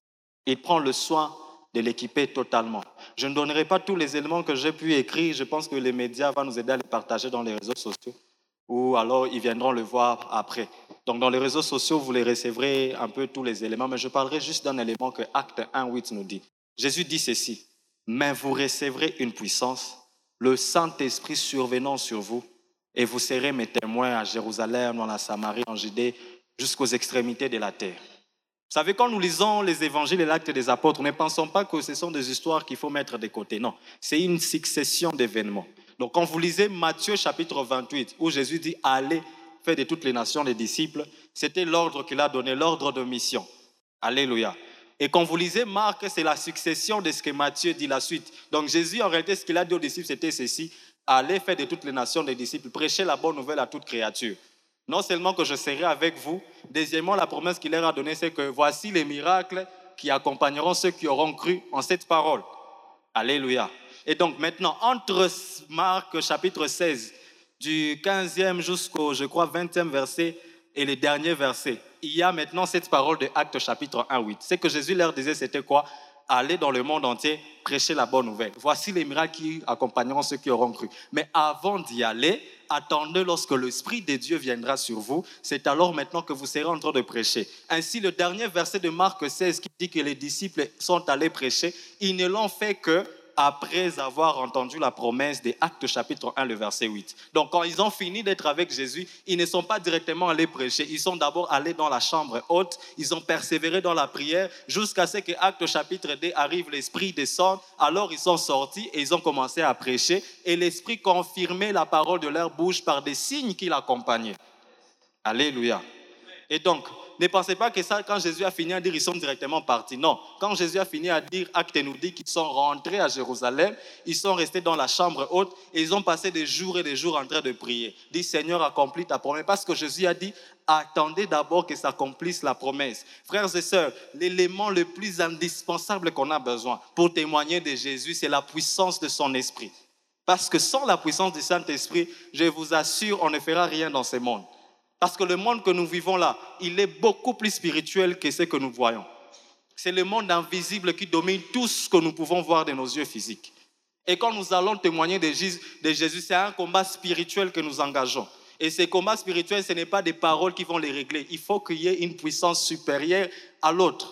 Il prend le soin de l'équiper totalement. Je ne donnerai pas tous les éléments que j'ai pu écrire. Je pense que les médias vont nous aider à les partager dans les réseaux sociaux ou alors ils viendront le voir après. Donc dans les réseaux sociaux, vous les recevrez un peu tous les éléments, mais je parlerai juste d'un élément que Acte 1, 8 nous dit. Jésus dit ceci, « Mais vous recevrez une puissance, le Saint-Esprit survenant sur vous, et vous serez mes témoins à Jérusalem, dans la Samarie, en Judée, jusqu'aux extrémités de la terre. » Vous savez, quand nous lisons les évangiles et l'acte des apôtres, ne pensons pas que ce sont des histoires qu'il faut mettre de côté. Non, c'est une succession d'événements. Donc, quand vous lisez Matthieu chapitre 28, où Jésus dit « Allez, faites de toutes les nations des disciples », c'était l'ordre qu'il a donné, l'ordre de mission. Alléluia. Et quand vous lisez Marc, c'est la succession de ce que Matthieu dit la suite. Donc, Jésus, en réalité, ce qu'il a dit aux disciples, c'était ceci « Allez, faites de toutes les nations des disciples, prêchez la bonne nouvelle à toute créature. » Non seulement que je serai avec vous, deuxièmement, la promesse qu'il leur a donnée, c'est que voici les miracles qui accompagneront ceux qui auront cru en cette parole. Alléluia. Et donc maintenant, entre Marc chapitre 16, du 15e jusqu'au, je crois, 20e verset et les derniers versets, il y a maintenant cette parole de Actes chapitre 1, 8. Ce que Jésus leur disait, c'était quoi? Aller dans le monde entier, prêcher la bonne nouvelle. Voici les miracles qui accompagneront ceux qui auront cru. Mais avant d'y aller, attendez lorsque l'Esprit de Dieu viendra sur vous. C'est alors maintenant que vous serez en train de prêcher. Ainsi, le dernier verset de Marc 16 qui dit que les disciples sont allés prêcher, ils ne l'ont fait que après avoir entendu la promesse des Actes chapitre 1, le verset 8. Donc, quand ils ont fini d'être avec Jésus, ils ne sont pas directement allés prêcher. Ils sont d'abord allés dans la chambre haute. Ils ont persévéré dans la prière jusqu'à ce que Actes chapitre 2 arrive, l'Esprit descende. Alors, ils sont sortis et ils ont commencé à prêcher. Et l'Esprit confirmait la parole de leur bouche par des signes qui l'accompagnaient. Alléluia. Et donc, ne pensez pas que ça, quand Jésus a fini à dire, ils sont directement partis. Non, quand Jésus a fini à dire, Acte nous dit qu'ils sont rentrés à Jérusalem, ils sont restés dans la chambre haute et ils ont passé des jours et des jours en train de prier. Dit, Seigneur, accomplis ta promesse. Parce que Jésus a dit, attendez d'abord que s'accomplisse la promesse. Frères et sœurs, l'élément le plus indispensable qu'on a besoin pour témoigner de Jésus, c'est la puissance de son esprit. Parce que sans la puissance du Saint-Esprit, je vous assure, on ne fera rien dans ce monde. Parce que le monde que nous vivons là, il est beaucoup plus spirituel que ce que nous voyons. C'est le monde invisible qui domine tout ce que nous pouvons voir de nos yeux physiques. Et quand nous allons témoigner de Jésus, c'est un combat spirituel que nous engageons. Et ces combats spirituels, ce n'est pas des paroles qui vont les régler. Il faut qu'il y ait une puissance supérieure à l'autre.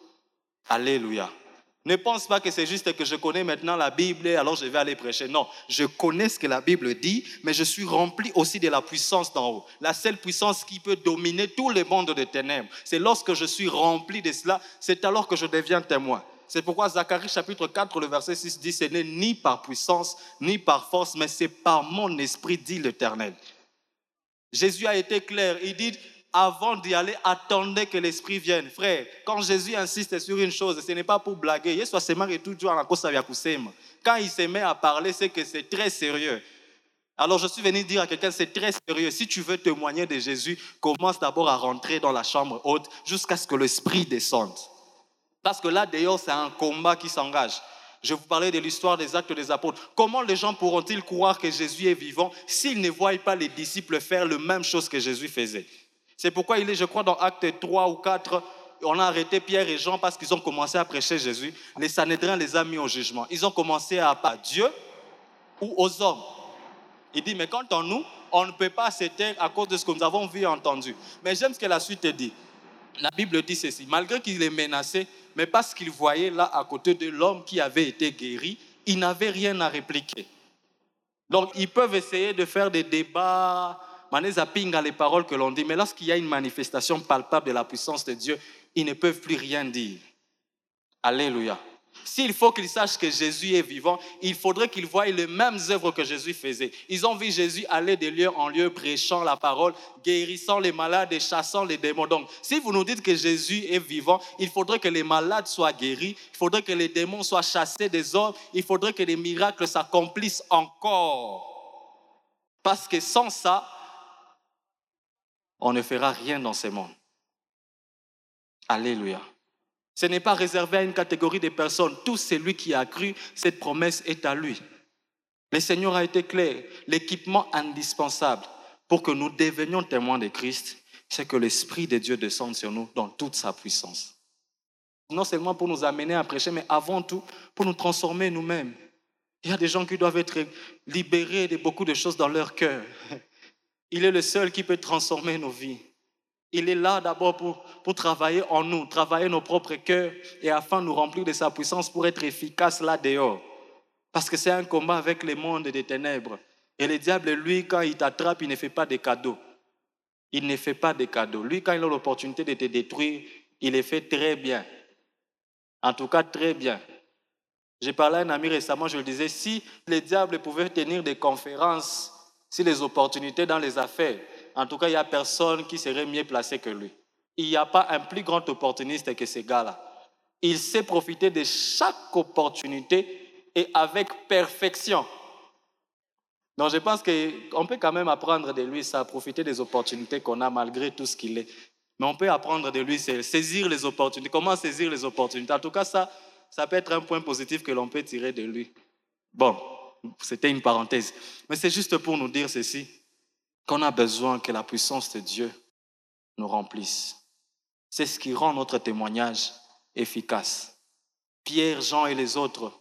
Alléluia. Ne pense pas que c'est juste que je connais maintenant la Bible et alors je vais aller prêcher. Non, je connais ce que la Bible dit, mais je suis rempli aussi de la puissance d'en haut. La seule puissance qui peut dominer tout le monde des ténèbres. C'est lorsque je suis rempli de cela, c'est alors que je deviens témoin. C'est pourquoi Zacharie chapitre 4, le verset 6 dit, ce n'est ni par puissance, ni par force, mais c'est par mon esprit, dit l'Éternel. Jésus a été clair, il dit, avant d'y aller, attendez que l'Esprit vienne. Frère, quand Jésus insiste sur une chose, ce n'est pas pour blaguer. Quand il se met à parler, c'est que c'est très sérieux. Alors je suis venu dire à quelqu'un, c'est très sérieux. Si tu veux témoigner de Jésus, commence d'abord à rentrer dans la chambre haute jusqu'à ce que l'Esprit descende. Parce que là, d'ailleurs, c'est un combat qui s'engage. Je vous parlais de l'histoire des Actes des Apôtres. Comment les gens pourront-ils croire que Jésus est vivant s'ils ne voient pas les disciples faire la même chose que Jésus faisait? C'est pourquoi il est, je crois, dans Actes 3 ou 4, on a arrêté Pierre et Jean parce qu'ils ont commencé à prêcher Jésus. Les Sanhédrins les a mis au jugement. Ils ont commencé à parler à Dieu ou aux hommes. Il dit, mais quant à nous, on ne peut pas se taire à cause de ce que nous avons vu et entendu. Mais j'aime ce que la suite dit. La Bible dit ceci, malgré qu'il est menacé, mais parce qu'il voyait là à côté de l'homme qui avait été guéri, il n'avait rien à répliquer. Donc, ils peuvent essayer de faire des débats, les paroles que l'on dit, mais lorsqu'il y a une manifestation palpable de la puissance de Dieu, ils ne peuvent plus rien dire. Alléluia. S'il faut qu'ils sachent que Jésus est vivant, il faudrait qu'ils voient les mêmes œuvres que Jésus faisait. Ils ont vu Jésus aller de lieu en lieu, prêchant la parole, guérissant les malades et chassant les démons. Donc, si vous nous dites que Jésus est vivant, il faudrait que les malades soient guéris, il faudrait que les démons soient chassés des hommes, il faudrait que les miracles s'accomplissent encore. Parce que sans ça, on ne fera rien dans ce monde. Alléluia. Ce n'est pas réservé à une catégorie de personnes. Tout celui qui a cru, cette promesse est à lui. Le Seigneur a été clair. L'équipement indispensable pour que nous devenions témoins de Christ, c'est que l'Esprit de Dieu descende sur nous dans toute sa puissance. Non seulement pour nous amener à prêcher, mais avant tout pour nous transformer nous-mêmes. Il y a des gens qui doivent être libérés de beaucoup de choses dans leur cœur. Il est le seul qui peut transformer nos vies. Il est là d'abord pour travailler en nous, travailler nos propres cœurs et afin de nous remplir de sa puissance pour être efficace là dehors. Parce que c'est un combat avec le monde des ténèbres. Et le diable, lui, quand il t'attrape, il ne fait pas de cadeaux. Il ne fait pas de cadeaux. Lui, quand il a l'opportunité de te détruire, il le fait très bien. En tout cas, très bien. J'ai parlé à un ami récemment, je lui disais, si le diable pouvait tenir des conférences sur les opportunités dans les affaires, en tout cas, il n'y a personne qui serait mieux placé que lui. Il n'y a pas un plus grand opportuniste que ce gars-là. Il sait profiter de chaque opportunité et avec perfection. Donc je pense qu'on peut quand même apprendre de lui ça, profiter des opportunités qu'on a malgré tout ce qu'il est. Mais on peut apprendre de lui, c'est saisir les opportunités. Comment saisir les opportunités? En tout cas, ça peut être un point positif que l'on peut tirer de lui. Bon, c'était une parenthèse. Mais c'est juste pour nous dire ceci, qu'on a besoin que la puissance de Dieu nous remplisse. C'est ce qui rend notre témoignage efficace. Pierre, Jean et les autres,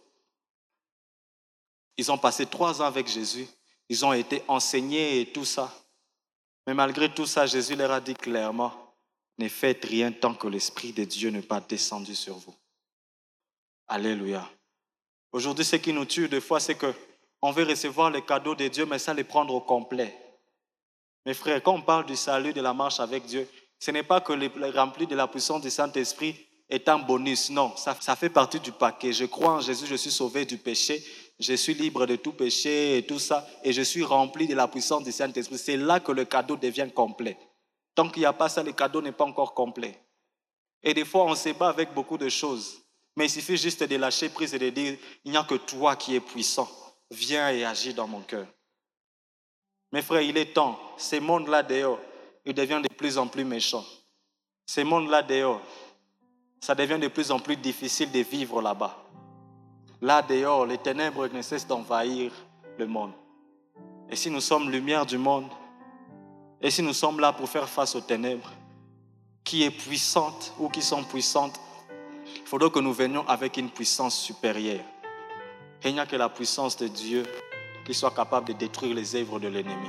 ils ont passé 3 ans avec Jésus. Ils ont été enseignés et tout ça. Mais malgré tout ça, Jésus leur a dit clairement, ne faites rien tant que l'Esprit de Dieu n'est pas descendu sur vous. Alléluia. Aujourd'hui, ce qui nous tue des fois, c'est qu'on veut recevoir les cadeaux de Dieu, mais sans les prendre au complet. Mes frères, quand on parle du salut, de la marche avec Dieu, ce n'est pas que le rempli de la puissance du Saint-Esprit est un bonus. Non, ça fait partie du paquet. Je crois en Jésus, je suis sauvé du péché, je suis libre de tout péché et tout ça, et je suis rempli de la puissance du Saint-Esprit. C'est là que le cadeau devient complet. Tant qu'il n'y a pas ça, le cadeau n'est pas encore complet. Et des fois, on se bat avec beaucoup de choses. Mais il suffit juste de lâcher prise et de dire, il n'y a que toi qui es puissant. Viens et agis dans mon cœur. Mes frères, il est temps. Ces mondes-là dehors, ils deviennent de plus en plus méchants. Ces mondes-là dehors, ça devient de plus en plus difficile de vivre là-bas. Là dehors, les ténèbres ne cessent d'envahir le monde. Et si nous sommes lumière du monde, et si nous sommes là pour faire face aux ténèbres, qui est puissante ou qui sont puissantes, il faudra que nous venions avec une puissance supérieure. Et il n'y a que la puissance de Dieu qui soit capable de détruire les œuvres de l'ennemi.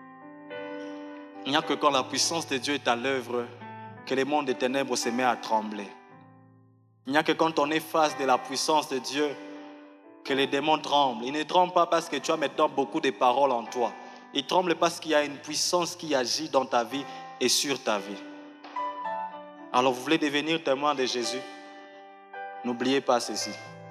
Il n'y a que quand la puissance de Dieu est à l'œuvre que le monde des ténèbres se met à trembler. Il n'y a que quand on est face de la puissance de Dieu que les démons tremblent. Ils ne tremblent pas parce que tu as maintenant beaucoup de paroles en toi. Ils tremblent parce qu'il y a une puissance qui agit dans ta vie et sur ta vie. Alors vous voulez devenir témoin de Jésus? N'oubliez pas ceci.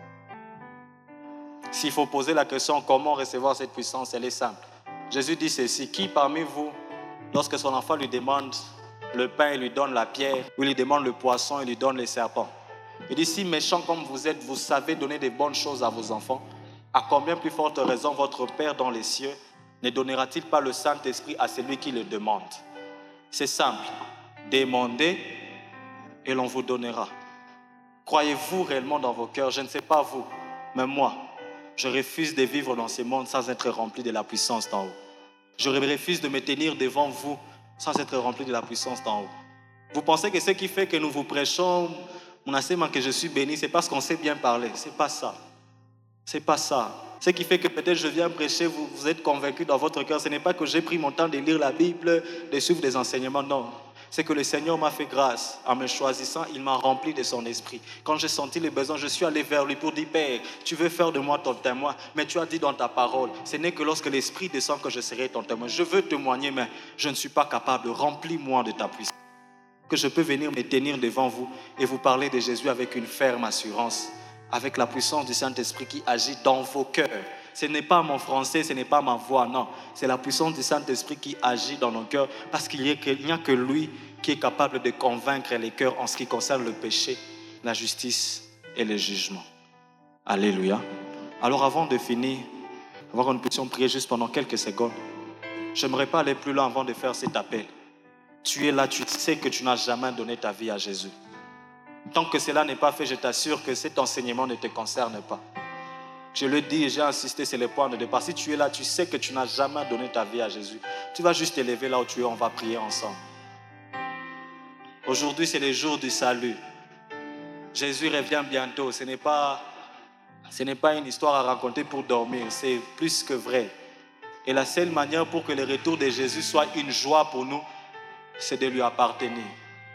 S'il faut poser la question comment recevoir cette puissance, elle est simple. Jésus dit ceci, qui parmi vous, lorsque son enfant lui demande le pain, il lui donne la pierre, ou il lui demande le poisson, il lui donne les serpents. Il dit, si méchant comme vous êtes, vous savez donner de bonnes choses à vos enfants, à combien plus forte raison votre Père dans les cieux ne donnera-t-il pas le Saint-Esprit à celui qui le demande? C'est simple, demandez et l'on vous donnera. Croyez-vous réellement dans vos cœurs? Je ne sais pas vous, mais moi, je refuse de vivre dans ce monde sans être rempli de la puissance d'en haut. Je refuse de me tenir devant vous sans être rempli de la puissance d'en haut. Vous pensez que ce qui fait que nous vous prêchons, mon enseignement que je suis béni, c'est parce qu'on sait bien parler. C'est pas ça. C'est pas ça. Ce qui fait que peut-être je viens prêcher, vous êtes convaincus dans votre cœur. Ce n'est pas que j'ai pris mon temps de lire la Bible, de suivre des enseignements, non. C'est que le Seigneur m'a fait grâce en me choisissant, il m'a rempli de son esprit. Quand j'ai senti le besoin, je suis allé vers lui pour dire, Père, tu veux faire de moi ton témoin, mais tu as dit dans ta parole, ce n'est que lorsque l'Esprit descend que je serai ton témoin. Je veux témoigner, mais je ne suis pas capable. Remplis-moi de ta puissance. Que je peux venir me tenir devant vous et vous parler de Jésus avec une ferme assurance, avec la puissance du Saint-Esprit qui agit dans vos cœurs. Ce n'est pas mon français, ce n'est pas ma voix, non. C'est la puissance du Saint-Esprit qui agit dans nos cœurs parce qu'il n'y a que lui qui est capable de convaincre les cœurs en ce qui concerne le péché, la justice et le jugement. Alléluia. Alors avant de finir, avant que nous puissions prier juste pendant quelques secondes, je n'aimerais pas aller plus loin avant de faire cet appel. Tu es là, tu sais que tu n'as jamais donné ta vie à Jésus. Tant que cela n'est pas fait, je t'assure que cet enseignement ne te concerne pas. Je le dis et j'ai insisté, c'est le point de départ. Si tu es là, tu sais que tu n'as jamais donné ta vie à Jésus. Tu vas juste t'élever là où tu es, on va prier ensemble. Aujourd'hui, c'est le jour du salut. Jésus revient bientôt. Ce n'est pas une histoire à raconter pour dormir, c'est plus que vrai. Et la seule manière pour que le retour de Jésus soit une joie pour nous, c'est de lui appartenir.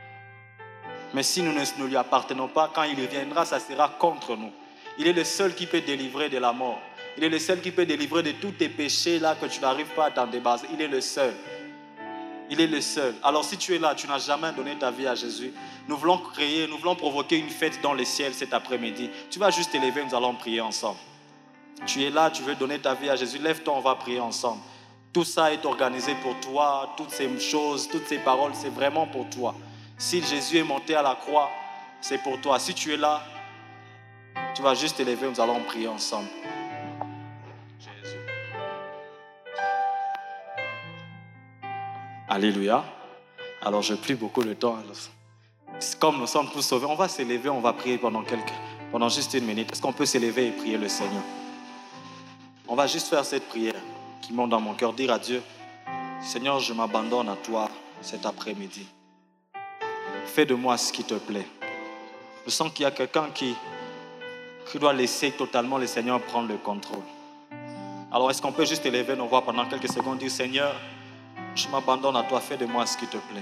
Mais si nous ne lui appartenons pas, quand il reviendra, ça sera contre nous. Il est le seul qui peut délivrer de la mort. Il est le seul qui peut délivrer de tous tes péchés là que tu n'arrives pas à t'en débarrasser. Il est le seul. Il est le seul. Alors si tu es là, tu n'as jamais donné ta vie à Jésus, nous voulons provoquer une fête dans les ciels cet après-midi. Tu vas juste t'élever, nous allons prier ensemble. Tu es là, tu veux donner ta vie à Jésus, lève-toi, on va prier ensemble. Tout ça est organisé pour toi, toutes ces choses, toutes ces paroles, c'est vraiment pour toi. Si Jésus est monté à la croix, c'est pour toi. Si tu es là, tu vas juste t'élever, nous allons prier ensemble. Jésus. Alléluia. Alors je prie beaucoup le temps. Comme nous sommes tous sauvés, on va s'élever, on va prier pendant juste une minute. Est-ce qu'on peut s'élever et prier le Seigneur? On va juste faire cette prière qui monte dans mon cœur, dire à Dieu, Seigneur, je m'abandonne à toi cet après-midi. Fais de moi ce qui te plaît. Je sens qu'il y a quelqu'un qui doit laisser totalement le Seigneur prendre le contrôle. Alors est-ce qu'on peut juste élever nos voix pendant quelques secondes, dire Seigneur, je m'abandonne à toi, fais de moi ce qui te plaît.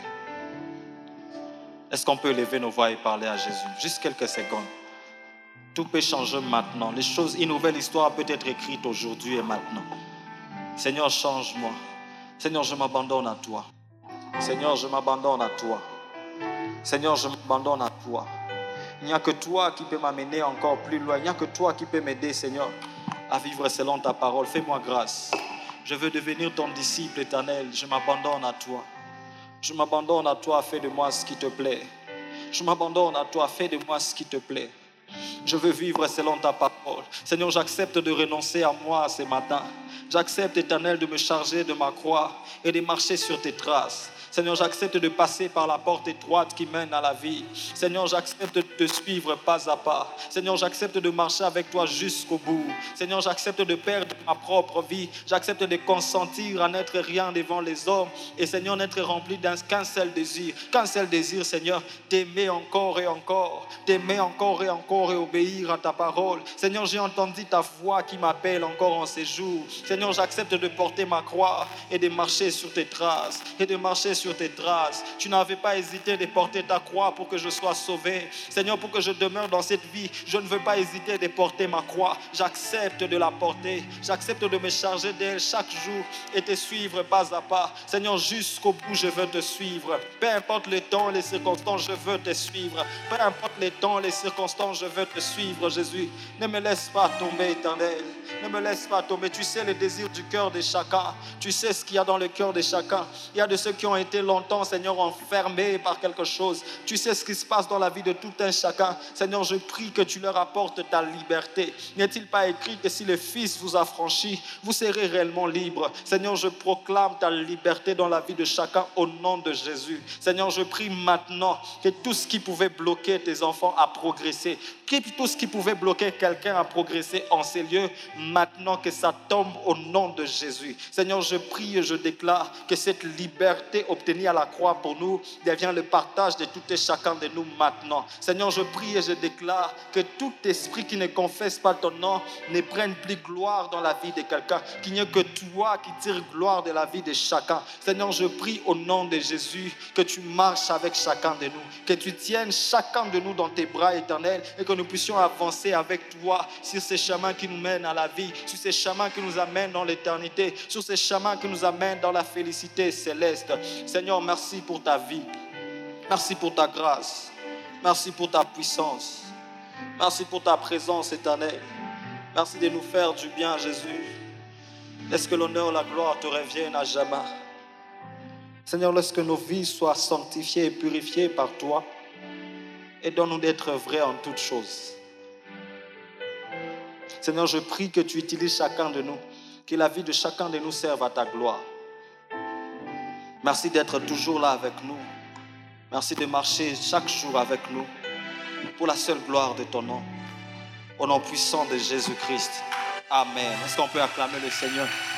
Est-ce qu'on peut élever nos voix et parler à Jésus? Juste quelques secondes. Tout peut changer maintenant. Une nouvelle histoire peut être écrite aujourd'hui et maintenant. Seigneur, change-moi. Seigneur, je m'abandonne à toi. Seigneur, je m'abandonne à toi. Seigneur, je m'abandonne à toi. Il n'y a que toi qui peux m'amener encore plus loin. Il n'y a que toi qui peux m'aider, Seigneur, à vivre selon ta parole. Fais-moi grâce. Je veux devenir ton disciple éternel. Je m'abandonne à toi. Je m'abandonne à toi. Fais de moi ce qui te plaît. Je m'abandonne à toi. Fais de moi ce qui te plaît. Je veux vivre selon ta parole. Seigneur, j'accepte de renoncer à moi ce matin. J'accepte, éternel, de me charger de ma croix et de marcher sur tes traces. Seigneur, j'accepte de passer par la porte étroite qui mène à la vie. Seigneur, j'accepte de te suivre pas à pas. Seigneur, j'accepte de marcher avec toi jusqu'au bout. Seigneur, j'accepte de perdre ma propre vie. J'accepte de consentir à n'être rien devant les hommes. Et Seigneur, n'être rempli qu'un seul désir, Seigneur, t'aimer encore et encore. T'aimer encore et encore et obéir à ta parole. Seigneur, j'ai entendu ta voix qui m'appelle encore en ces jours. Seigneur, j'accepte de porter ma croix et de marcher sur tes traces. Tu n'avais pas hésité de porter ta croix pour que je sois sauvé. Seigneur, pour que je demeure dans cette vie, je ne veux pas hésiter de porter ma croix. J'accepte de la porter. J'accepte de me charger d'elle chaque jour et te suivre pas à pas. Seigneur, jusqu'au bout, je veux te suivre. Peu importe les temps, les circonstances, je veux te suivre. Peu importe les temps, les circonstances, je veux te suivre, Jésus. Ne me laisse pas tomber, éternel. Ne me laisse pas tomber. Tu sais les désirs du cœur de chacun. Tu sais ce qu'il y a dans le cœur de chacun. Il y a de ceux qui ont été longtemps, Seigneur, enfermés par quelque chose. Tu sais ce qui se passe dans la vie de tout un chacun. Seigneur, je prie que tu leur apportes ta liberté. N'est-il pas écrit que si le Fils vous a franchi, vous serez réellement libre? Seigneur, je proclame ta liberté dans la vie de chacun au nom de Jésus. Seigneur, je prie maintenant que tout ce qui pouvait bloquer tes enfants à progresser, tout ce qui pouvait bloquer quelqu'un à progresser en ces lieux, maintenant que ça tombe au nom de Jésus. Seigneur, je prie et je déclare que cette liberté obtenu à la croix pour nous devient le partage de tout et chacun de nous maintenant. Seigneur, je prie et je déclare que tout esprit qui ne confesse pas ton nom ne prenne plus gloire dans la vie de quelqu'un, qu'il n'y ait que toi qui tire gloire de la vie de chacun. Seigneur, je prie au nom de Jésus que tu marches avec chacun de nous, que tu tiennes chacun de nous dans tes bras éternels et que nous puissions avancer avec toi sur ces chemins qui nous mènent à la vie, sur ces chemins qui nous amènent dans l'éternité, sur ces chemins qui nous amènent dans la félicité céleste. Seigneur, merci pour ta vie, merci pour ta grâce, merci pour ta puissance, merci pour ta présence éternelle. Merci de nous faire du bien, Jésus. Laisse que l'honneur et la gloire te reviennent à jamais. Seigneur, laisse que nos vies soient sanctifiées et purifiées par toi. Et donne-nous d'être vrais en toutes choses. Seigneur, je prie que tu utilises chacun de nous, que la vie de chacun de nous serve à ta gloire. Merci d'être toujours là avec nous. Merci de marcher chaque jour avec nous pour la seule gloire de ton nom. Au nom puissant de Jésus-Christ. Amen. Est-ce qu'on peut acclamer le Seigneur?